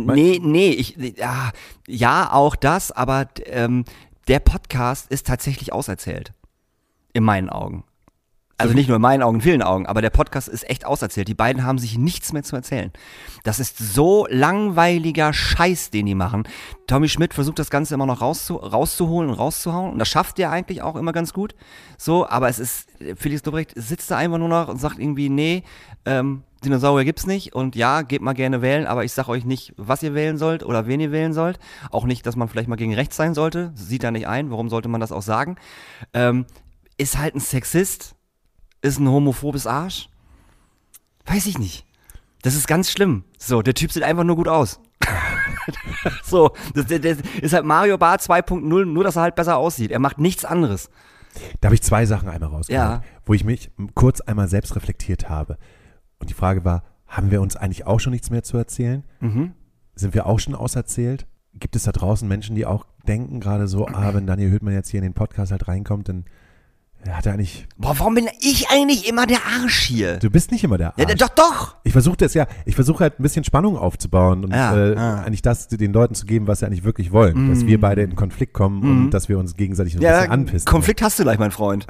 C: Ja, auch das, aber der Podcast ist tatsächlich auserzählt. In meinen Augen. Also nicht nur in meinen Augen, in vielen Augen, aber der Podcast ist echt auserzählt. Die beiden haben sich nichts mehr zu erzählen. Das ist so langweiliger Scheiß, den die machen. Tommy Schmidt versucht das Ganze immer noch rauszuholen und rauszuhauen und das schafft er eigentlich auch immer ganz gut. So, aber es ist, Felix Lobrecht sitzt da einfach nur noch und sagt irgendwie, nee, Dinosaurier gibt's nicht und ja, geht mal gerne wählen, aber ich sag euch nicht, was ihr wählen sollt oder wen ihr wählen sollt. Auch nicht, dass man vielleicht mal gegen rechts sein sollte. Sieht er nicht ein, warum sollte man das auch sagen? Ist halt ein Sexist, ist ein homophobes Arsch. Weiß ich nicht. Das ist ganz schlimm. So, der Typ sieht einfach nur gut aus. So, das ist halt Mario Barth 2.0, nur dass er halt besser aussieht. Er macht nichts anderes.
B: Da habe ich 2 Sachen einmal rausgeholt,
C: Ja.
B: wo ich mich kurz einmal selbst reflektiert habe. Und die Frage war, haben wir uns eigentlich auch schon nichts mehr zu erzählen? Sind wir auch schon auserzählt? Gibt es da draußen Menschen, die auch denken gerade so, wenn Daniel Hüttmann jetzt hier in den Podcast halt reinkommt, dann hat er eigentlich...
C: Boah, warum bin ich eigentlich immer der Arsch hier?
B: Du bist nicht immer der Arsch.
C: Ja, doch.
B: Ich versuche halt ein bisschen Spannung aufzubauen und
C: Ja.
B: eigentlich das den Leuten zu geben, was sie eigentlich wirklich wollen. Dass wir beide in Konflikt kommen und dass wir uns gegenseitig ein bisschen anpissen.
C: Konflikt hast du gleich, mein Freund.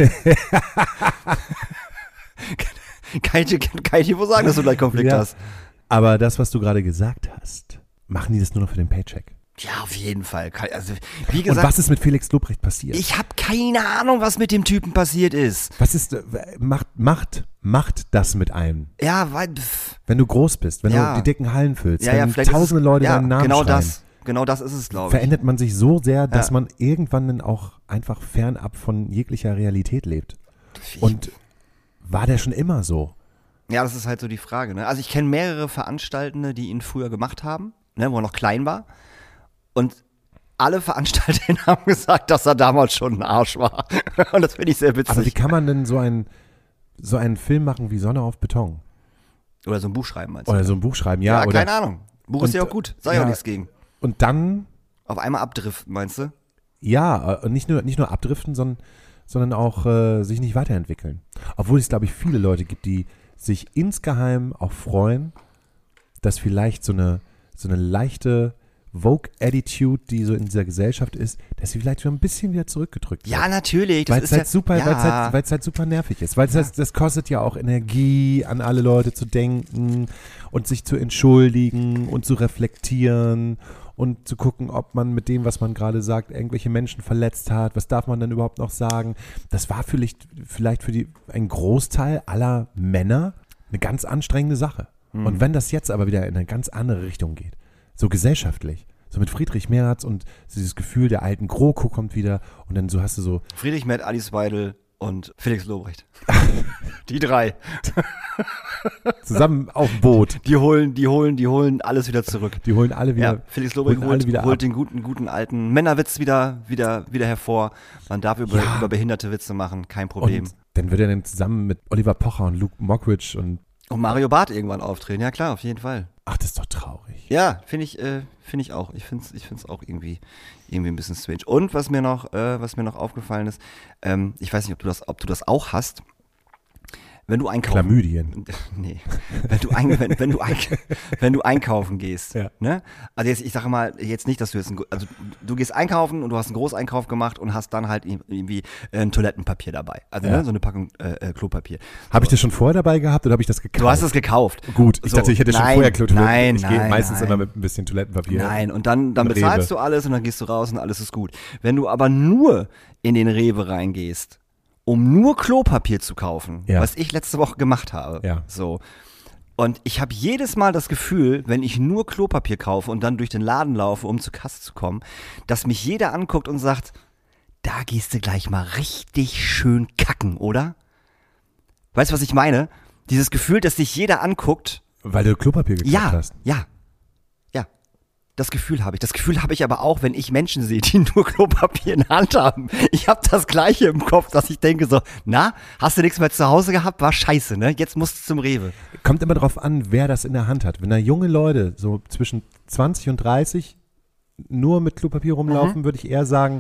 C: Kann ich dir wohl sagen, dass du gleich Konflikt
B: Ja.
C: hast?
B: Aber das, was du gerade gesagt hast, machen die das nur noch für den Paycheck?
C: Ja, auf jeden Fall. Also, wie
B: Und
C: gesagt,
B: was ist mit Felix Lobrecht passiert?
C: ich habe keine Ahnung, was mit dem Typen passiert ist.
B: Was ist, macht das mit einem?
C: Ja, weil,
B: Wenn du groß bist, wenn
C: Ja.
B: du die dicken Hallen füllst,
C: ja,
B: wenn
C: vielleicht
B: tausende
C: ist es,
B: Leute
C: ja,
B: deinen Namen
C: genau
B: schreien,
C: Genau das ist es, glaube ich.
B: verändert man sich so sehr, dass
C: Ja.
B: man irgendwann dann auch einfach fernab von jeglicher Realität lebt. Und war der schon immer so?
C: Ja, das ist halt so die Frage. Ne? Also ich kenne mehrere Veranstaltende, die ihn früher gemacht haben, ne, wo er noch klein war. Und alle Veranstaltenden haben gesagt, dass er damals schon ein Arsch war. Und das finde ich sehr witzig.
B: Aber wie kann man denn so einen Film machen wie Sonne auf Beton?
C: Oder so ein Buch schreiben, meinst du?
B: Oder so ein Buch schreiben,
C: ja,
B: oder?
C: keine Ahnung. Buch ist ja auch gut. Sag ich
B: ja.
C: auch nichts gegen.
B: Und dann,
C: Auf einmal abdriften, meinst du?
B: ja, nicht nur abdriften, sondern auch sich nicht weiterentwickeln. Obwohl es, glaube ich, viele Leute gibt, die sich insgeheim auch freuen, dass vielleicht so eine leichte Vogue-Attitude, die so in dieser Gesellschaft ist, dass sie vielleicht so ein bisschen wieder zurückgedrückt wird.
C: Ja, natürlich. Das
B: Weil es
C: ist
B: halt super,
C: ja,
B: weil es halt super nervig ist. Weil das kostet ja auch Energie, an alle Leute zu denken und sich zu entschuldigen und zu reflektieren und zu gucken, ob man mit dem, was man gerade sagt, irgendwelche Menschen verletzt hat. Was darf man dann überhaupt noch sagen? Das war vielleicht für einen Großteil aller Männer eine ganz anstrengende Sache. Und wenn das jetzt aber wieder in eine ganz andere Richtung geht, so gesellschaftlich, so mit Friedrich Merz und dieses Gefühl, der alten GroKo kommt wieder und dann so hast du so
C: Friedrich Merz, Alice Weidel und Felix Lobrecht. Die 3.
B: zusammen auf dem Boot.
C: Die holen alles wieder zurück.
B: Die holen alle wieder.
C: Ja, Felix Lobrecht
B: holen alle wieder
C: holt
B: ab.
C: den guten alten Männerwitz wieder hervor. Man darf über behinderte Witze machen, kein Problem.
B: Und dann wird er dann zusammen mit Oliver Pocher und Luke Mockridge und
C: Mario Barth irgendwann auftreten, ja klar, auf jeden Fall.
B: ach, das ist doch traurig.
C: Ja, finde ich auch. Ich finde es auch irgendwie ein bisschen strange. Und was mir noch aufgefallen ist, ich weiß nicht, ob du das auch hast. Wenn du einkaufen.
B: Chlamydien.
C: Nee. Wenn du einkaufen gehst.
B: Ja.
C: Ne? Also jetzt, ich sage mal, jetzt nicht, dass du du gehst einkaufen und du hast einen Großeinkauf gemacht und hast dann halt irgendwie ein Toilettenpapier dabei. Also
B: Ja.
C: ne, so eine Packung Klopapier.
B: Habe ich das schon vorher dabei gehabt oder habe ich das gekauft?
C: Du hast es gekauft.
B: Gut, ich dachte, ich hätte schon vorher Klopapier.
C: Nein,
B: ich gehe meistens
C: nein.
B: immer mit ein bisschen Toilettenpapier.
C: Nein, und dann
B: Im
C: bezahlst
B: Rewe.
C: du alles und dann gehst du raus und alles ist gut. Wenn du aber nur in den Rewe reingehst, um nur Klopapier zu kaufen,
B: Ja.
C: was ich letzte Woche gemacht habe,
B: Ja.
C: so. Und ich habe jedes Mal das Gefühl, wenn ich nur Klopapier kaufe und dann durch den Laden laufe, um zur Kasse zu kommen, dass mich jeder anguckt und sagt, da gehst du gleich mal richtig schön kacken, oder? Weißt du, was ich meine? Dieses Gefühl, dass dich jeder anguckt.
B: Weil du Klopapier gekauft hast.
C: Ja. Das Gefühl habe ich. Das Gefühl habe ich aber auch, wenn ich Menschen sehe, die nur Klopapier in der Hand haben. Ich habe das Gleiche im Kopf, dass ich denke so, na, hast du nichts mehr zu Hause gehabt? War scheiße, ne? Jetzt musst du zum Rewe.
B: Kommt immer drauf an, wer das in der Hand hat. Wenn da junge Leute so zwischen 20 und 30 nur mit Klopapier rumlaufen, würde ich eher sagen,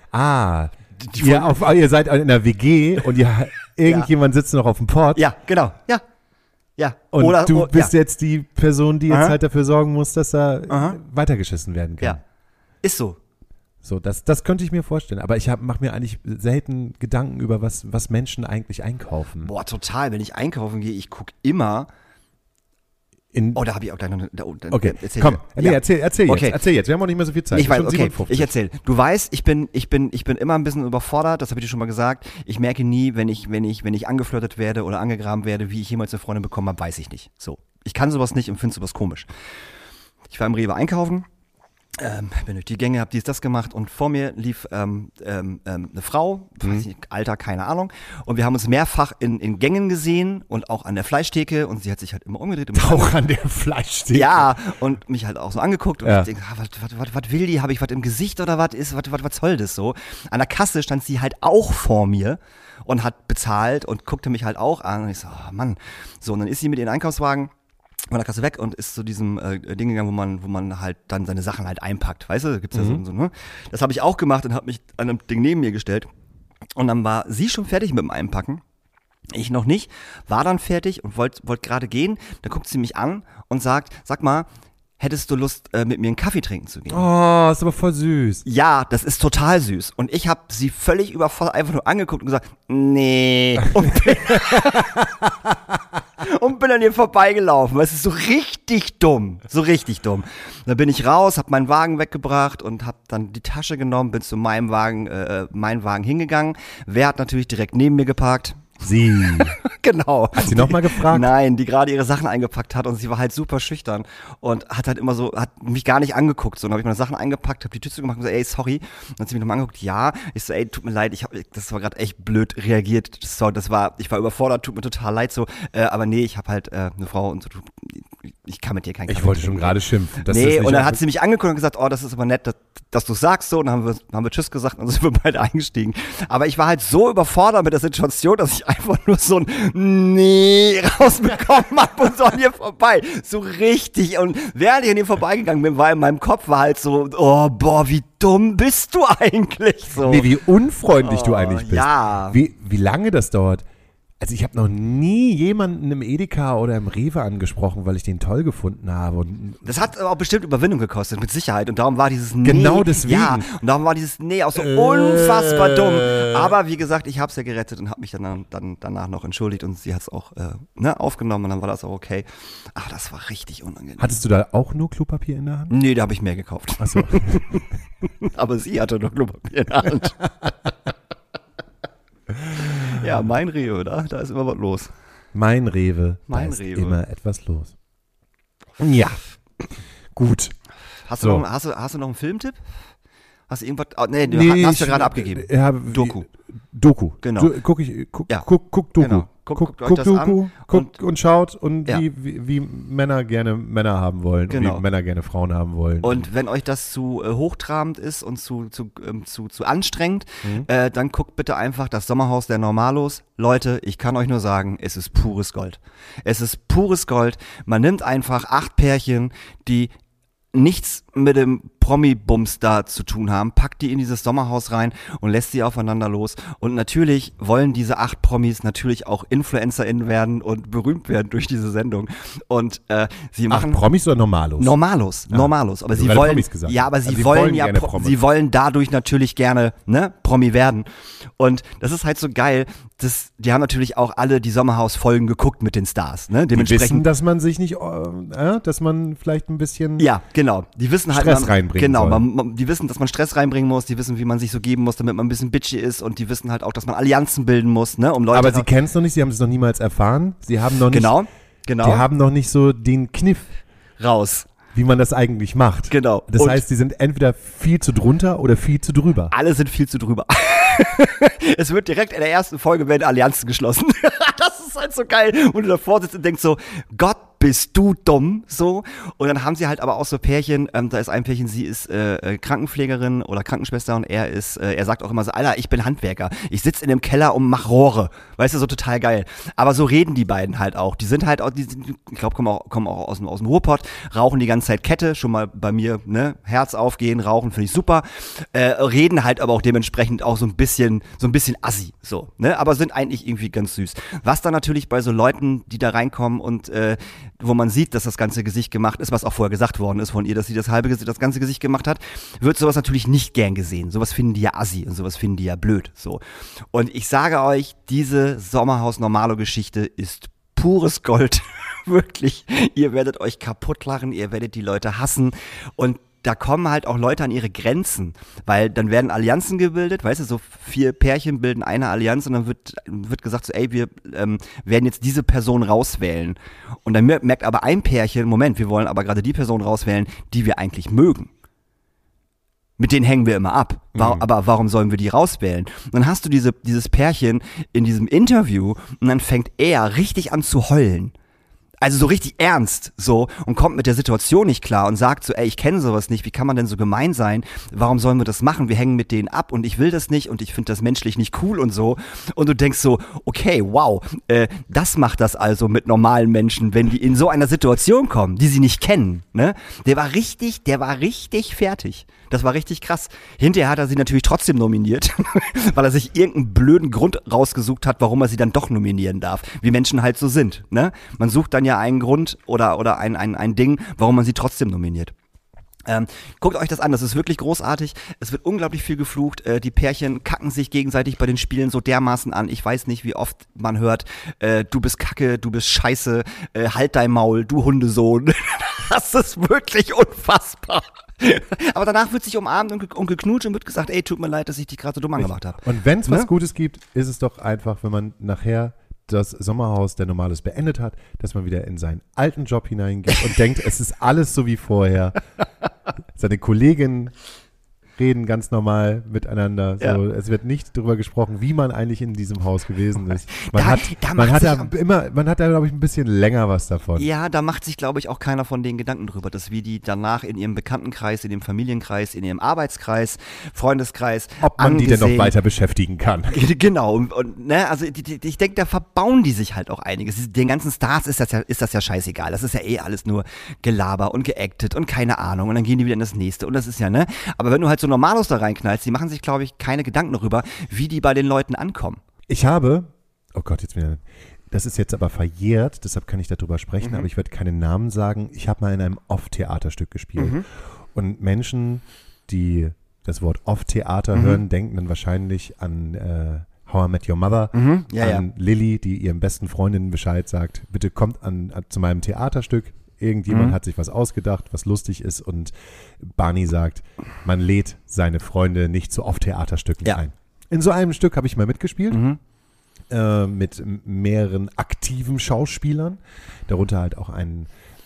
B: ihr seid in der WG und irgendjemand sitzt noch auf dem Pott.
C: Ja, genau. Ja.
B: Und du bist
C: ja.
B: jetzt die Person, die jetzt
C: Aha.
B: halt dafür sorgen muss, dass da weitergeschissen werden kann.
C: Ja. Ist so.
B: So, das könnte ich mir vorstellen. Aber ich mache mir eigentlich selten Gedanken über, was Menschen eigentlich einkaufen.
C: Boah, total. Wenn ich einkaufen gehe, ich gucke immer. Da habe ich auch gleich noch
B: Okay,
C: erzähl
B: komm,
C: mir.
B: nee,
C: Ja.
B: erzähl jetzt.
C: Okay.
B: Erzähl jetzt. Wir haben auch nicht mehr so viel Zeit.
C: Ich weiß,
B: Schon
C: okay,
B: 57.
C: ich erzähle. Du weißt, ich bin immer ein bisschen überfordert, das habe ich dir schon mal gesagt. Ich merke nie, wenn ich angeflirtet werde oder angegraben werde, wie ich jemals eine Freundin bekommen habe, weiß ich nicht. So. Ich kann sowas nicht und finde sowas komisch. Ich war im Rewe einkaufen, bin durch die Gänge, habe das gemacht und vor mir lief eine Frau, weiß nicht, Alter, keine Ahnung. Und wir haben uns mehrfach in Gängen gesehen und auch an der Fleischtheke und sie hat sich halt immer umgedreht. Und mich
B: Auch an der Fleischtheke.
C: ja, und mich halt auch so angeguckt und
B: Ja.
C: ich denke, was will die? Habe ich was im Gesicht oder was soll das so? An der Kasse stand sie halt auch vor mir und hat bezahlt und guckte mich halt auch an und ich so, oh Mann. So, und dann ist sie mit ihrem Einkaufswagen von der Kasse weg und ist zu diesem Ding gegangen, wo man halt dann seine Sachen halt einpackt, weißt du? Da gibt's ja so, ne? Das habe ich auch gemacht und habe mich an einem Ding neben mir gestellt und dann war sie schon fertig mit dem Einpacken. Ich noch nicht, war dann fertig und wollte gerade gehen. Dann guckt sie mich an und sagt, sag mal, hättest du Lust, mit mir einen Kaffee trinken zu gehen?
B: Oh, ist aber voll süß.
C: Ja, das ist total süß. Und ich habe sie völlig überfordert einfach nur angeguckt und gesagt, nee. Und bin an ihr vorbeigelaufen. Es ist so richtig dumm. So richtig dumm. Dann bin ich raus, habe meinen Wagen weggebracht und habe dann die Tasche genommen, bin zu meinem Wagen hingegangen. Wer hat natürlich direkt neben mir geparkt?
B: Sie.
C: Genau.
B: Hat sie nochmal gefragt?
C: Nein, die gerade ihre Sachen eingepackt hat und sie war halt super schüchtern und hat halt immer so, hat mich gar nicht angeguckt. So, dann habe ich meine Sachen eingepackt, habe die Tür zugemacht und gesagt, ey, sorry. Und dann hat sie mich nochmal angeguckt, ja. Ich so, ey, tut mir leid, das war gerade echt blöd reagiert. Ich war überfordert, tut mir total leid so. Aber nee, ich habe halt eine Frau und so, ich kann mit dir keinen Kaffee
B: Ich wollte
C: trinken.
B: schon gerade schimpfen. dass
C: Nee,
B: das nicht
C: und dann
B: einfach-
C: hat sie mich angeguckt und gesagt, oh, das ist aber nett, dass du sagst so. Und dann haben wir Tschüss gesagt und dann sind wir beide eingestiegen. Aber ich war halt so überfordert mit der Situation, dass ich einfach nur so ein Nee rausbekommen habe und so an ihr vorbei. So richtig. Und während ich an ihr vorbeigegangen bin, war in meinem Kopf halt so, oh, boah, wie dumm bist du eigentlich so.
B: Nee, wie unfreundlich du eigentlich bist.
C: ja.
B: Wie lange das dauert. Also ich habe noch nie jemanden im Edeka oder im Rewe angesprochen, weil ich den toll gefunden habe. Und
C: Das hat auch bestimmt Überwindung gekostet, mit Sicherheit. Und darum war dieses Nee.
B: Genau deswegen.
C: Ja, und darum war dieses Nee auch so unfassbar dumm. Aber wie gesagt, ich habe es ja gerettet und habe mich dann danach noch entschuldigt und sie hat es auch aufgenommen und dann war das auch okay. Aber das war richtig unangenehm.
B: hattest du da auch nur Klopapier in der Hand?
C: Nee, da habe ich mehr gekauft.
B: Achso.
C: Aber sie hatte nur Klopapier in der Hand. Ja, mein Rewe, da ist immer was los.
B: Mein Rewe,
C: Mein
B: da ist
C: Rewe.
B: immer etwas los. Ja. Gut.
C: Hast du,
B: So.
C: noch, hast du noch einen Filmtipp? Hast du irgendwas? Oh, nee, du
B: Nee,
C: hast ja
B: ich-
C: gerade abgegeben.
B: Ja,
C: Doku.
B: Doku.
C: Genau.
B: Guck
C: Ja.
B: Doku.
C: Genau. Guckt euch das
B: Doku,
C: an
B: guckt und schaut und
C: Ja.
B: wie Männer gerne Männer haben wollen
C: Genau.
B: und wie Männer gerne Frauen haben wollen.
C: Und wenn euch das zu hochtrabend ist und zu anstrengend, dann guckt bitte einfach das Sommerhaus der Normalos. Leute, ich kann euch nur sagen, es ist pures Gold. Es ist pures Gold. Man nimmt einfach 8 Pärchen, die nichts mit dem Promi-Bums da zu tun haben, packt die in dieses Sommerhaus rein und lässt sie aufeinander los. Und natürlich wollen diese 8 Promis natürlich auch InfluencerInnen werden und berühmt werden durch diese Sendung. Und sie machen
B: Promis oder Normalos?
C: Normalos. Aber
B: du
C: sie
B: gerade
C: wollen,
B: Promis gesagt
C: ja,
B: hast.
C: aber sie
B: Also sie
C: wollen
B: wollen
C: ja,
B: gerne Promis.
C: sie wollen dadurch natürlich gerne, Promi werden. Und das ist halt so geil, die haben natürlich auch alle die Sommerhaus-Folgen geguckt mit den Stars, ne?
B: Die
C: Dementsprechend.
B: wissen, dass man sich nicht, dass man vielleicht ein bisschen
C: Ja, genau. Die wissen halt,
B: Stress reinbringen
C: genau,
B: soll.
C: die wissen, dass man Stress reinbringen muss, die wissen, wie man sich so geben muss, damit man ein bisschen bitchy ist, und die wissen halt auch, dass man Allianzen bilden muss, ne, um Leute.
B: Aber sie kennen es noch nicht, sie haben es noch niemals erfahren. Sie haben noch nicht,
C: genau,
B: die haben noch nicht so den Kniff,
C: raus.
B: wie man das eigentlich macht.
C: Genau.
B: Das
C: Und
B: heißt, die sind entweder viel zu drunter oder viel zu drüber.
C: alle sind viel zu drüber. Es wird direkt in der ersten Folge werden Allianzen geschlossen. Das ist halt so geil. Und du davor sitzt und denkst so, Gott, bist du dumm, so. Und dann haben sie halt aber auch so Pärchen, da ist ein Pärchen, sie ist Krankenpflegerin oder Krankenschwester, und er sagt auch immer so, Alter, ich bin Handwerker, ich sitze in dem Keller und mach Rohre, weißt du, so total geil. Aber so reden die beiden halt auch, die sind halt auch, ich glaube, kommen auch aus dem Ruhrpott, rauchen die ganze Zeit Kette, schon mal bei mir, ne, Herz aufgehen, rauchen, finde ich super, reden halt aber auch dementsprechend auch so ein bisschen assi, so, ne, aber sind eigentlich irgendwie ganz süß. Was dann natürlich bei so Leuten, die da reinkommen und wo man sieht, dass das ganze Gesicht gemacht ist, was auch vorher gesagt worden ist von ihr, dass sie das ganze Gesicht gemacht hat, wird sowas natürlich nicht gern gesehen. Sowas finden die ja assi und sowas finden die ja blöd, so. Und ich sage euch, diese Sommerhaus-Normalo-Geschichte ist pures Gold. Wirklich. Ihr werdet euch kaputt lachen, ihr werdet die Leute hassen, und da kommen halt auch Leute an ihre Grenzen, weil dann werden Allianzen gebildet, weißt du, so 4 Pärchen bilden eine Allianz, und dann wird gesagt so, ey, wir werden jetzt diese Person rauswählen. Und dann merkt aber ein Pärchen, Moment, wir wollen aber gerade die Person rauswählen, die wir eigentlich mögen. Mit denen hängen wir immer ab. Aber warum sollen wir die rauswählen? Und dann hast du dieses Pärchen in diesem Interview, und dann fängt er richtig an zu heulen. Also so richtig ernst, so, und kommt mit der Situation nicht klar und sagt so, ey, ich kenne sowas nicht, wie kann man denn so gemein sein? Warum sollen wir das machen? Wir hängen mit denen ab und ich will das nicht und ich finde das menschlich nicht cool und so. Und du denkst so, okay, wow, das macht das also mit normalen Menschen, wenn die in so einer Situation kommen, die sie nicht kennen, ne? Der war richtig fertig. Das war richtig krass. Hinterher hat er sie natürlich trotzdem nominiert, weil er sich irgendeinen blöden Grund rausgesucht hat, warum er sie dann doch nominieren darf. Wie Menschen halt so sind, ne? Man sucht dann ja einen Grund oder ein Ding, warum man sie trotzdem nominiert. Guckt euch das an, das ist wirklich großartig. Es wird unglaublich viel geflucht. Die Pärchen kacken sich gegenseitig bei den Spielen so dermaßen an. Ich weiß nicht, wie oft man hört, du bist Kacke, du bist Scheiße, halt dein Maul, du Hundesohn. Das ist wirklich unfassbar. Aber danach wird sich umarmt und geknutscht und wird gesagt, ey, tut mir leid, dass ich dich gerade so dumm angemacht habe.
B: Und wenn es
C: Ne?
B: was Gutes gibt, ist es doch einfach, wenn man nachher das Sommerhaus der Normales beendet hat, dass man wieder in seinen alten Job hineingeht und denkt, es ist alles so wie vorher. Seine Kollegen reden ganz normal miteinander. So.
C: Ja.
B: Es wird nicht darüber gesprochen, wie man eigentlich in diesem Haus gewesen ist.
C: Da
B: Man hat da, glaube ich, ein bisschen länger was davon.
C: Ja, da macht sich, glaube ich, auch keiner von denen Gedanken drüber, dass wie die danach in ihrem Bekanntenkreis, in ihrem Familienkreis, in ihrem Arbeitskreis, Freundeskreis
B: Ob man die denn noch
C: angesehen-
B: weiter beschäftigen kann.
C: Genau, und ne, also ich denke, da verbauen die sich halt auch einiges. Den ganzen Stars ist das ja scheißegal. Das ist ja eh alles nur Gelaber und geactet und keine Ahnung. Und dann gehen die wieder in das nächste. Und das ist ja, ne? Aber wenn du halt so Normalos da reinknallst, die machen sich, glaube ich, keine Gedanken darüber, wie die bei den Leuten ankommen.
B: Ich habe, oh Gott, das ist jetzt aber verjährt, deshalb kann ich darüber sprechen, aber ich werde keine Namen sagen. Ich habe mal in einem Off-Theaterstück gespielt. Und Menschen, die das Wort Off-Theater hören, denken dann wahrscheinlich an How I Met Your Mother, an Lilly, die ihren besten Freundinnen Bescheid sagt, bitte kommt zu meinem Theaterstück. Irgendjemand hat sich was ausgedacht, was lustig ist, und Barney sagt, man lädt seine Freunde nicht zu Off-Theaterstücken ein. In so einem Stück habe ich mal mitgespielt, mit mehreren aktiven Schauspielern, darunter halt auch ein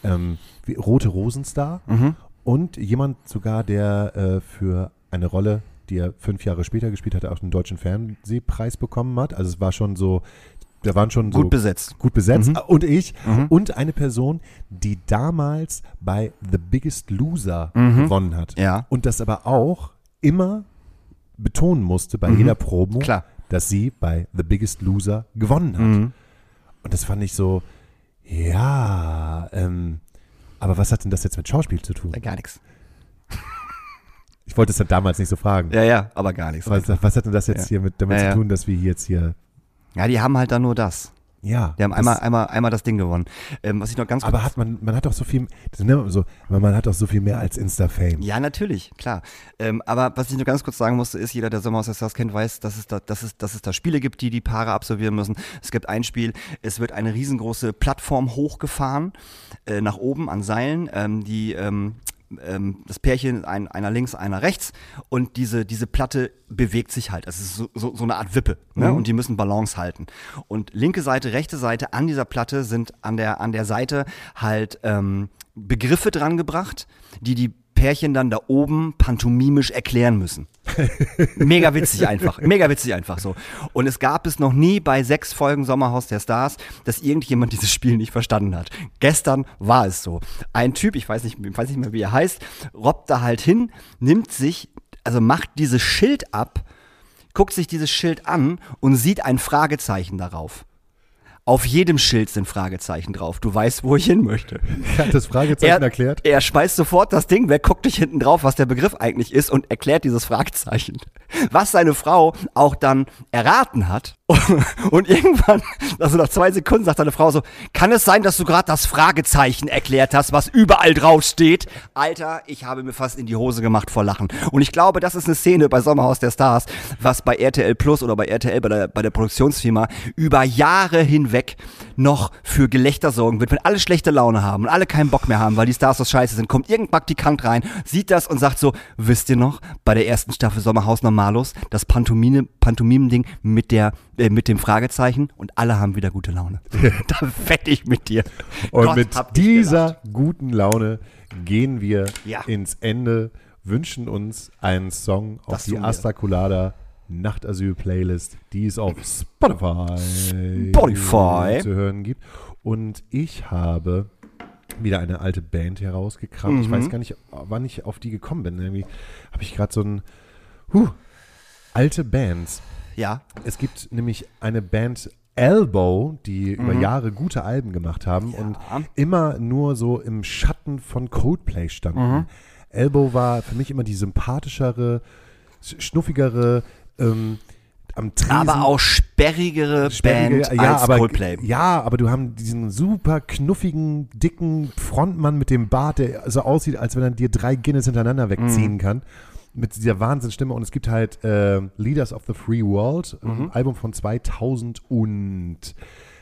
B: Rote Rosenstar und jemand sogar, der für eine Rolle, die er 5 Jahre später gespielt hat, auch einen deutschen Fernsehpreis bekommen hat. Also es war schon so, da waren schon so
C: Gut besetzt.
B: Und ich und eine Person, die damals bei The Biggest Loser gewonnen hat.
C: Ja.
B: Und das aber auch immer betonen musste bei jeder Promo,
C: Klar.
B: dass sie bei The Biggest Loser gewonnen hat. Und das fand ich so, ja, aber was hat denn das jetzt mit Schauspiel zu tun?
C: Ja, gar nichts.
B: Ich wollte es ja damals nicht so fragen.
C: Ja, aber gar nichts.
B: Was hat denn das jetzt hier damit
C: Ja.
B: zu tun, dass wir jetzt hier,
C: Ja, die haben halt dann nur das.
B: ja.
C: Die haben
B: das-
C: einmal das Ding gewonnen. Was ich noch ganz kurz...
B: Aber man hat doch so viel, das ist immer so, man hat doch so viel mehr als Insta-Fame.
C: Ja, natürlich, klar. Aber was ich nur ganz kurz sagen musste, ist, jeder, der Sommerhaus der Stars kennt, weiß, dass es da Spiele gibt, die Paare absolvieren müssen. Es gibt ein Spiel, es wird eine riesengroße Plattform hochgefahren, nach oben an Seilen, das Pärchen, einer links, einer rechts, und diese Platte bewegt sich halt. Es ist so eine Art Wippe, ne? Und die müssen Balance halten. Und linke Seite, rechte Seite an dieser Platte sind an der Seite halt Begriffe dran gebracht, die Pärchen dann da oben pantomimisch erklären müssen. Mega witzig einfach so. Und es gab es noch nie bei 6 Folgen Sommerhaus der Stars, dass irgendjemand dieses Spiel nicht verstanden hat. Gestern war es so. Ein Typ, ich weiß nicht mehr, wie er heißt, robbt da halt hin, macht dieses Schild ab, guckt sich dieses Schild an und sieht ein Fragezeichen darauf. Auf jedem Schild sind Fragezeichen drauf. Du weißt, wo ich hin möchte.
B: Er hat das Fragezeichen erklärt.
C: Er schmeißt sofort das Ding weg, guckt dich hinten drauf, was der Begriff eigentlich ist, und erklärt dieses Fragezeichen. Was seine Frau auch dann erraten hat. Und irgendwann, also nach 2 Sekunden, sagt seine Frau so: Kann es sein, dass du gerade das Fragezeichen erklärt hast, was überall drauf steht? Alter, ich habe mir fast in die Hose gemacht vor Lachen. Und ich glaube, das ist eine Szene bei Sommerhaus der Stars, was bei RTL Plus oder bei RTL, bei der Produktionsfirma, über Jahre hinweg noch für Gelächter sorgen wird. Wenn alle schlechte Laune haben und alle keinen Bock mehr haben, weil die Stars so scheiße sind, kommt irgendein Praktikant rein, sieht das und sagt so: Wisst ihr noch, bei der ersten Staffel Sommerhaus Normalos, das Pantomimen-Ding mit dem Fragezeichen, und alle haben wieder gute Laune. Da wette ich mit dir.
B: Und
C: Gott,
B: mit
C: hab ich
B: dieser guten Laune gehen wir
C: Ja.
B: ins Ende, wünschen uns einen Song auf
C: Das
B: die
C: tun wir.
B: Asta Colada Nachtasyl-Playlist, die es auf Spotify zu hören gibt. Und ich habe wieder eine alte Band herausgekramt. Ich weiß gar nicht, wann ich auf die gekommen bin. Irgendwie habe ich gerade so ein alte Bands.
C: Ja.
B: Es gibt nämlich eine Band Elbow, die über Jahre gute Alben gemacht haben und immer nur so im Schatten von Coldplay standen. Elbow war für mich immer die sympathischere, schnuffigere, am Tresen.
C: Aber auch sperrigere Band als Coldplay.
B: Ja, aber du hast diesen super knuffigen, dicken Frontmann mit dem Bart, der so aussieht, als wenn er dir 3 Guinness hintereinander wegziehen kann. Mit dieser Wahnsinnsstimme. Und es gibt halt Leaders of the Free World, ein Album von 2005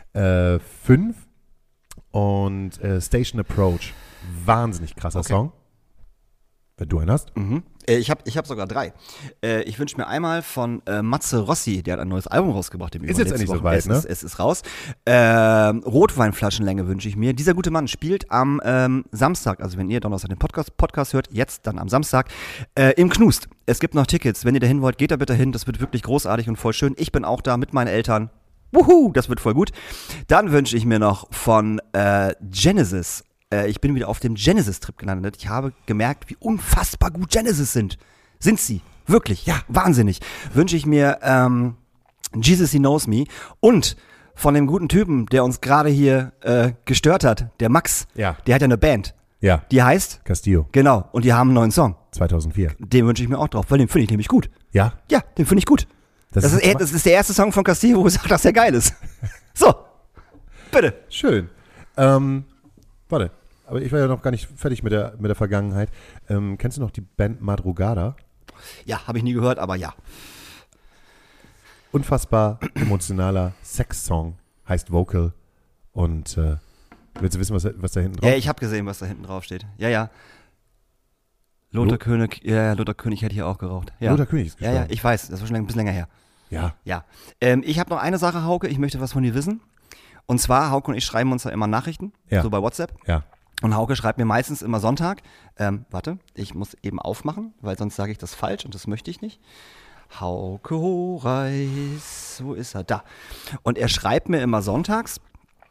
B: und Station Approach. Wahnsinnig krasser Song. Wenn du einen hast.
C: Ich hab sogar 3. Ich wünsche mir einmal von Matze Rossi, der hat ein neues Album rausgebracht. Im
B: Ist
C: Übrigen
B: jetzt endlich
C: letzte Woche.
B: soweit, ne?
C: Es ist raus. Rotweinflaschenlänge wünsche ich mir. Dieser gute Mann spielt am Samstag, also wenn ihr Donnerstag den Podcast hört, jetzt dann am Samstag, im Knust. Es gibt noch Tickets. Wenn ihr dahin wollt, geht da bitte hin. Das wird wirklich großartig und voll schön. Ich bin auch da mit meinen Eltern. Wuhu, das wird voll gut. Dann wünsche ich mir noch von Genesis. Ich bin wieder auf dem Genesis-Trip gelandet. Ich habe gemerkt, wie unfassbar gut Genesis sind. Sind sie. Wirklich. Ja, wahnsinnig. Wünsche ich mir Jesus He Knows Me und von dem guten Typen, der uns gerade hier gestört hat, der Max.
B: Ja.
C: Der hat ja eine Band.
B: Ja.
C: Die heißt?
B: Castillo.
C: Genau. Und die haben einen neuen Song.
B: 2004.
C: Den wünsche ich mir auch drauf, weil den finde ich nämlich gut.
B: Ja?
C: Ja, den finde ich gut. Das ist der erste Song von Castillo, wo ich sage, dass der geil ist. So. Bitte.
B: Schön. Warte, aber ich war ja noch gar nicht fertig mit der Vergangenheit. Kennst du noch die Band Madrugada?
C: Ja, habe ich nie gehört, aber ja.
B: Unfassbar emotionaler Sex-Song, heißt Vocal. Und willst du wissen, was da hinten drauf
C: Ja, ich habe gesehen, was da hinten drauf steht. Ja. Lothar König hätte hier auch geraucht. Ja.
B: Lothar König ist gestorben.
C: Ja, ich weiß, das war schon ein bisschen länger her.
B: Ja.
C: Ja. Ich habe noch eine Sache, Hauke, ich möchte was von dir wissen. Und zwar, Hauke und ich schreiben uns da immer Nachrichten,
B: Ja.
C: so bei WhatsApp.
B: Ja.
C: Und Hauke schreibt mir meistens immer Sonntag, warte, ich muss eben aufmachen, weil sonst sage ich das falsch und das möchte ich nicht. Hauke Horeis, wo ist er? Da. Und er schreibt mir immer sonntags,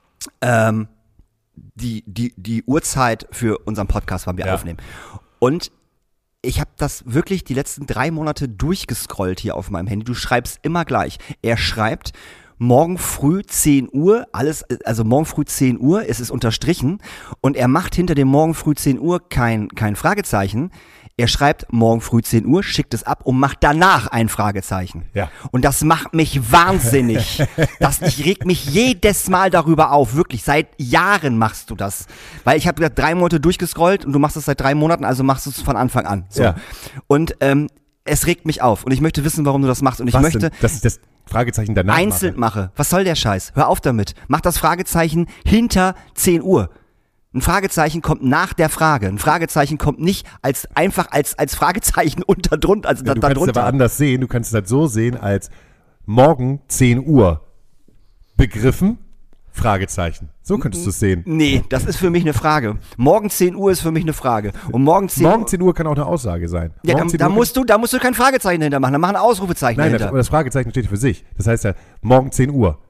C: die Uhrzeit für unseren Podcast, wann wir aufnehmen. Und ich habe das wirklich die letzten 3 Monate durchgescrollt hier auf meinem Handy. Du schreibst immer gleich. Er schreibt morgen früh 10 Uhr, also morgen früh 10 Uhr, es ist unterstrichen. Und er macht hinter dem morgen früh 10 Uhr kein Fragezeichen. Er schreibt morgen früh 10 Uhr, schickt es ab und macht danach ein Fragezeichen.
B: Ja.
C: Und das macht mich wahnsinnig. Ich reg mich jedes Mal darüber auf. Wirklich, seit Jahren machst du das. Weil ich habe 3 Monate durchgescrollt und du machst es seit 3 Monaten, also machst du es von Anfang an. So.
B: Ja.
C: Und es regt mich auf. Und ich möchte wissen, warum du das machst. Und ich möchte,
B: dass ich das Fragezeichen danach
C: einzeln mache. Was soll der Scheiß? Hör auf damit. Mach das Fragezeichen hinter 10 Uhr. Ein Fragezeichen kommt nach der Frage. Ein Fragezeichen kommt nicht einfach als Fragezeichen drunter. Also
B: du kannst es aber anders sehen. Du kannst es halt so sehen als morgen 10 Uhr. Begriffen? Fragezeichen. So könntest du es sehen.
C: Nee, das ist für mich eine Frage. Morgen 10 Uhr ist für mich eine Frage. Und morgen 10
B: Uhr kann auch eine Aussage sein.
C: Ja, da musst du kein Fragezeichen dahinter machen. Dann mach ein Ausrufezeichen dahinter.
B: Nein, das Fragezeichen steht für sich. Das heißt ja, morgen 10 Uhr.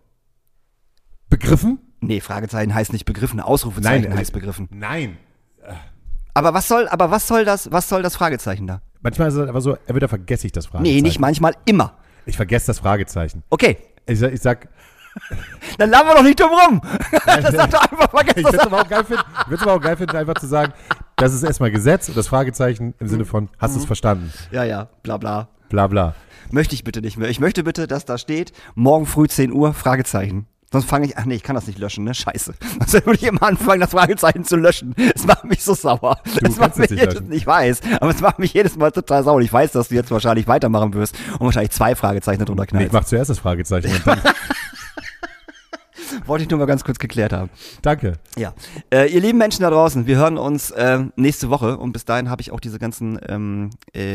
B: Begriffen?
C: Nee, Fragezeichen heißt nicht begriffen, Ausrufezeichen heißt begriffen.
B: Nein.
C: Aber was soll das Fragezeichen da?
B: Manchmal ist es einfach so, entweder vergesse ich das Fragezeichen.
C: Nee, nicht manchmal, immer.
B: Ich vergesse das Fragezeichen.
C: Okay.
B: Ich sag
C: dann labern wir doch nicht dumm rum. Das sagt doch einfach vergessen.
B: Ich würde es aber auch geil finden, einfach zu sagen, das ist erstmal Gesetz und das Fragezeichen im Sinne von, hast du es verstanden?
C: Ja, bla bla.
B: Bla bla.
C: Möchte ich bitte nicht mehr. Ich möchte bitte, dass da steht, morgen früh 10 Uhr, Fragezeichen. Sonst fange ich, ich kann das nicht löschen, ne? Scheiße. Sonst würde ich immer anfangen, das Fragezeichen zu löschen. Es macht mich so sauer. Ich weiß, aber es macht mich jedes Mal total sauer. Ich weiß, dass du jetzt wahrscheinlich weitermachen wirst und wahrscheinlich 2 Fragezeichen drunter knallst.
B: Nee, ich mach zuerst das Fragezeichen und dann
C: wollte ich nur mal ganz kurz geklärt haben.
B: Danke.
C: Ja. Ihr lieben Menschen da draußen, wir hören uns nächste Woche und bis dahin habe ich auch diese ganzen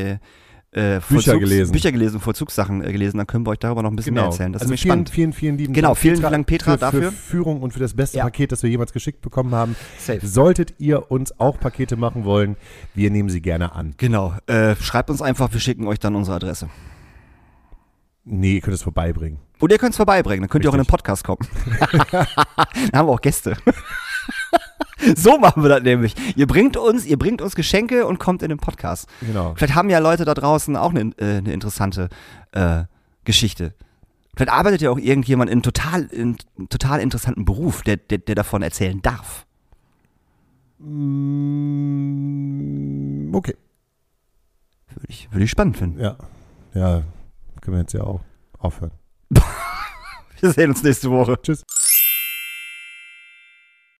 C: Bücher gelesen, Vollzugssachen gelesen, dann können wir euch darüber noch ein bisschen mehr erzählen. Das ist spannend.
B: Vielen lieben Dank.
C: Genau, vielen Dank Petra dafür.
B: Für Führung und für das beste Paket, das wir jemals geschickt bekommen haben.
C: Safe.
B: Solltet ihr uns auch Pakete machen wollen, wir nehmen sie gerne an.
C: Genau, schreibt uns einfach, wir schicken euch dann unsere Adresse.
B: Nee, ihr könnt es vorbeibringen.
C: Oder ihr könnt es vorbeibringen, dann könnt ihr auch in den Podcast kommen. Dann haben wir auch Gäste. So machen wir das nämlich. Ihr bringt uns Geschenke und kommt in den Podcast.
B: Genau.
C: Vielleicht haben ja Leute da draußen auch eine interessante Geschichte. Vielleicht arbeitet ja auch irgendjemand in einen total interessanten Beruf, der davon erzählen darf.
B: Okay.
C: Würde ich spannend finden.
B: Ja, können wir jetzt ja auch aufhören.
C: Wir sehen uns nächste Woche.
B: Tschüss.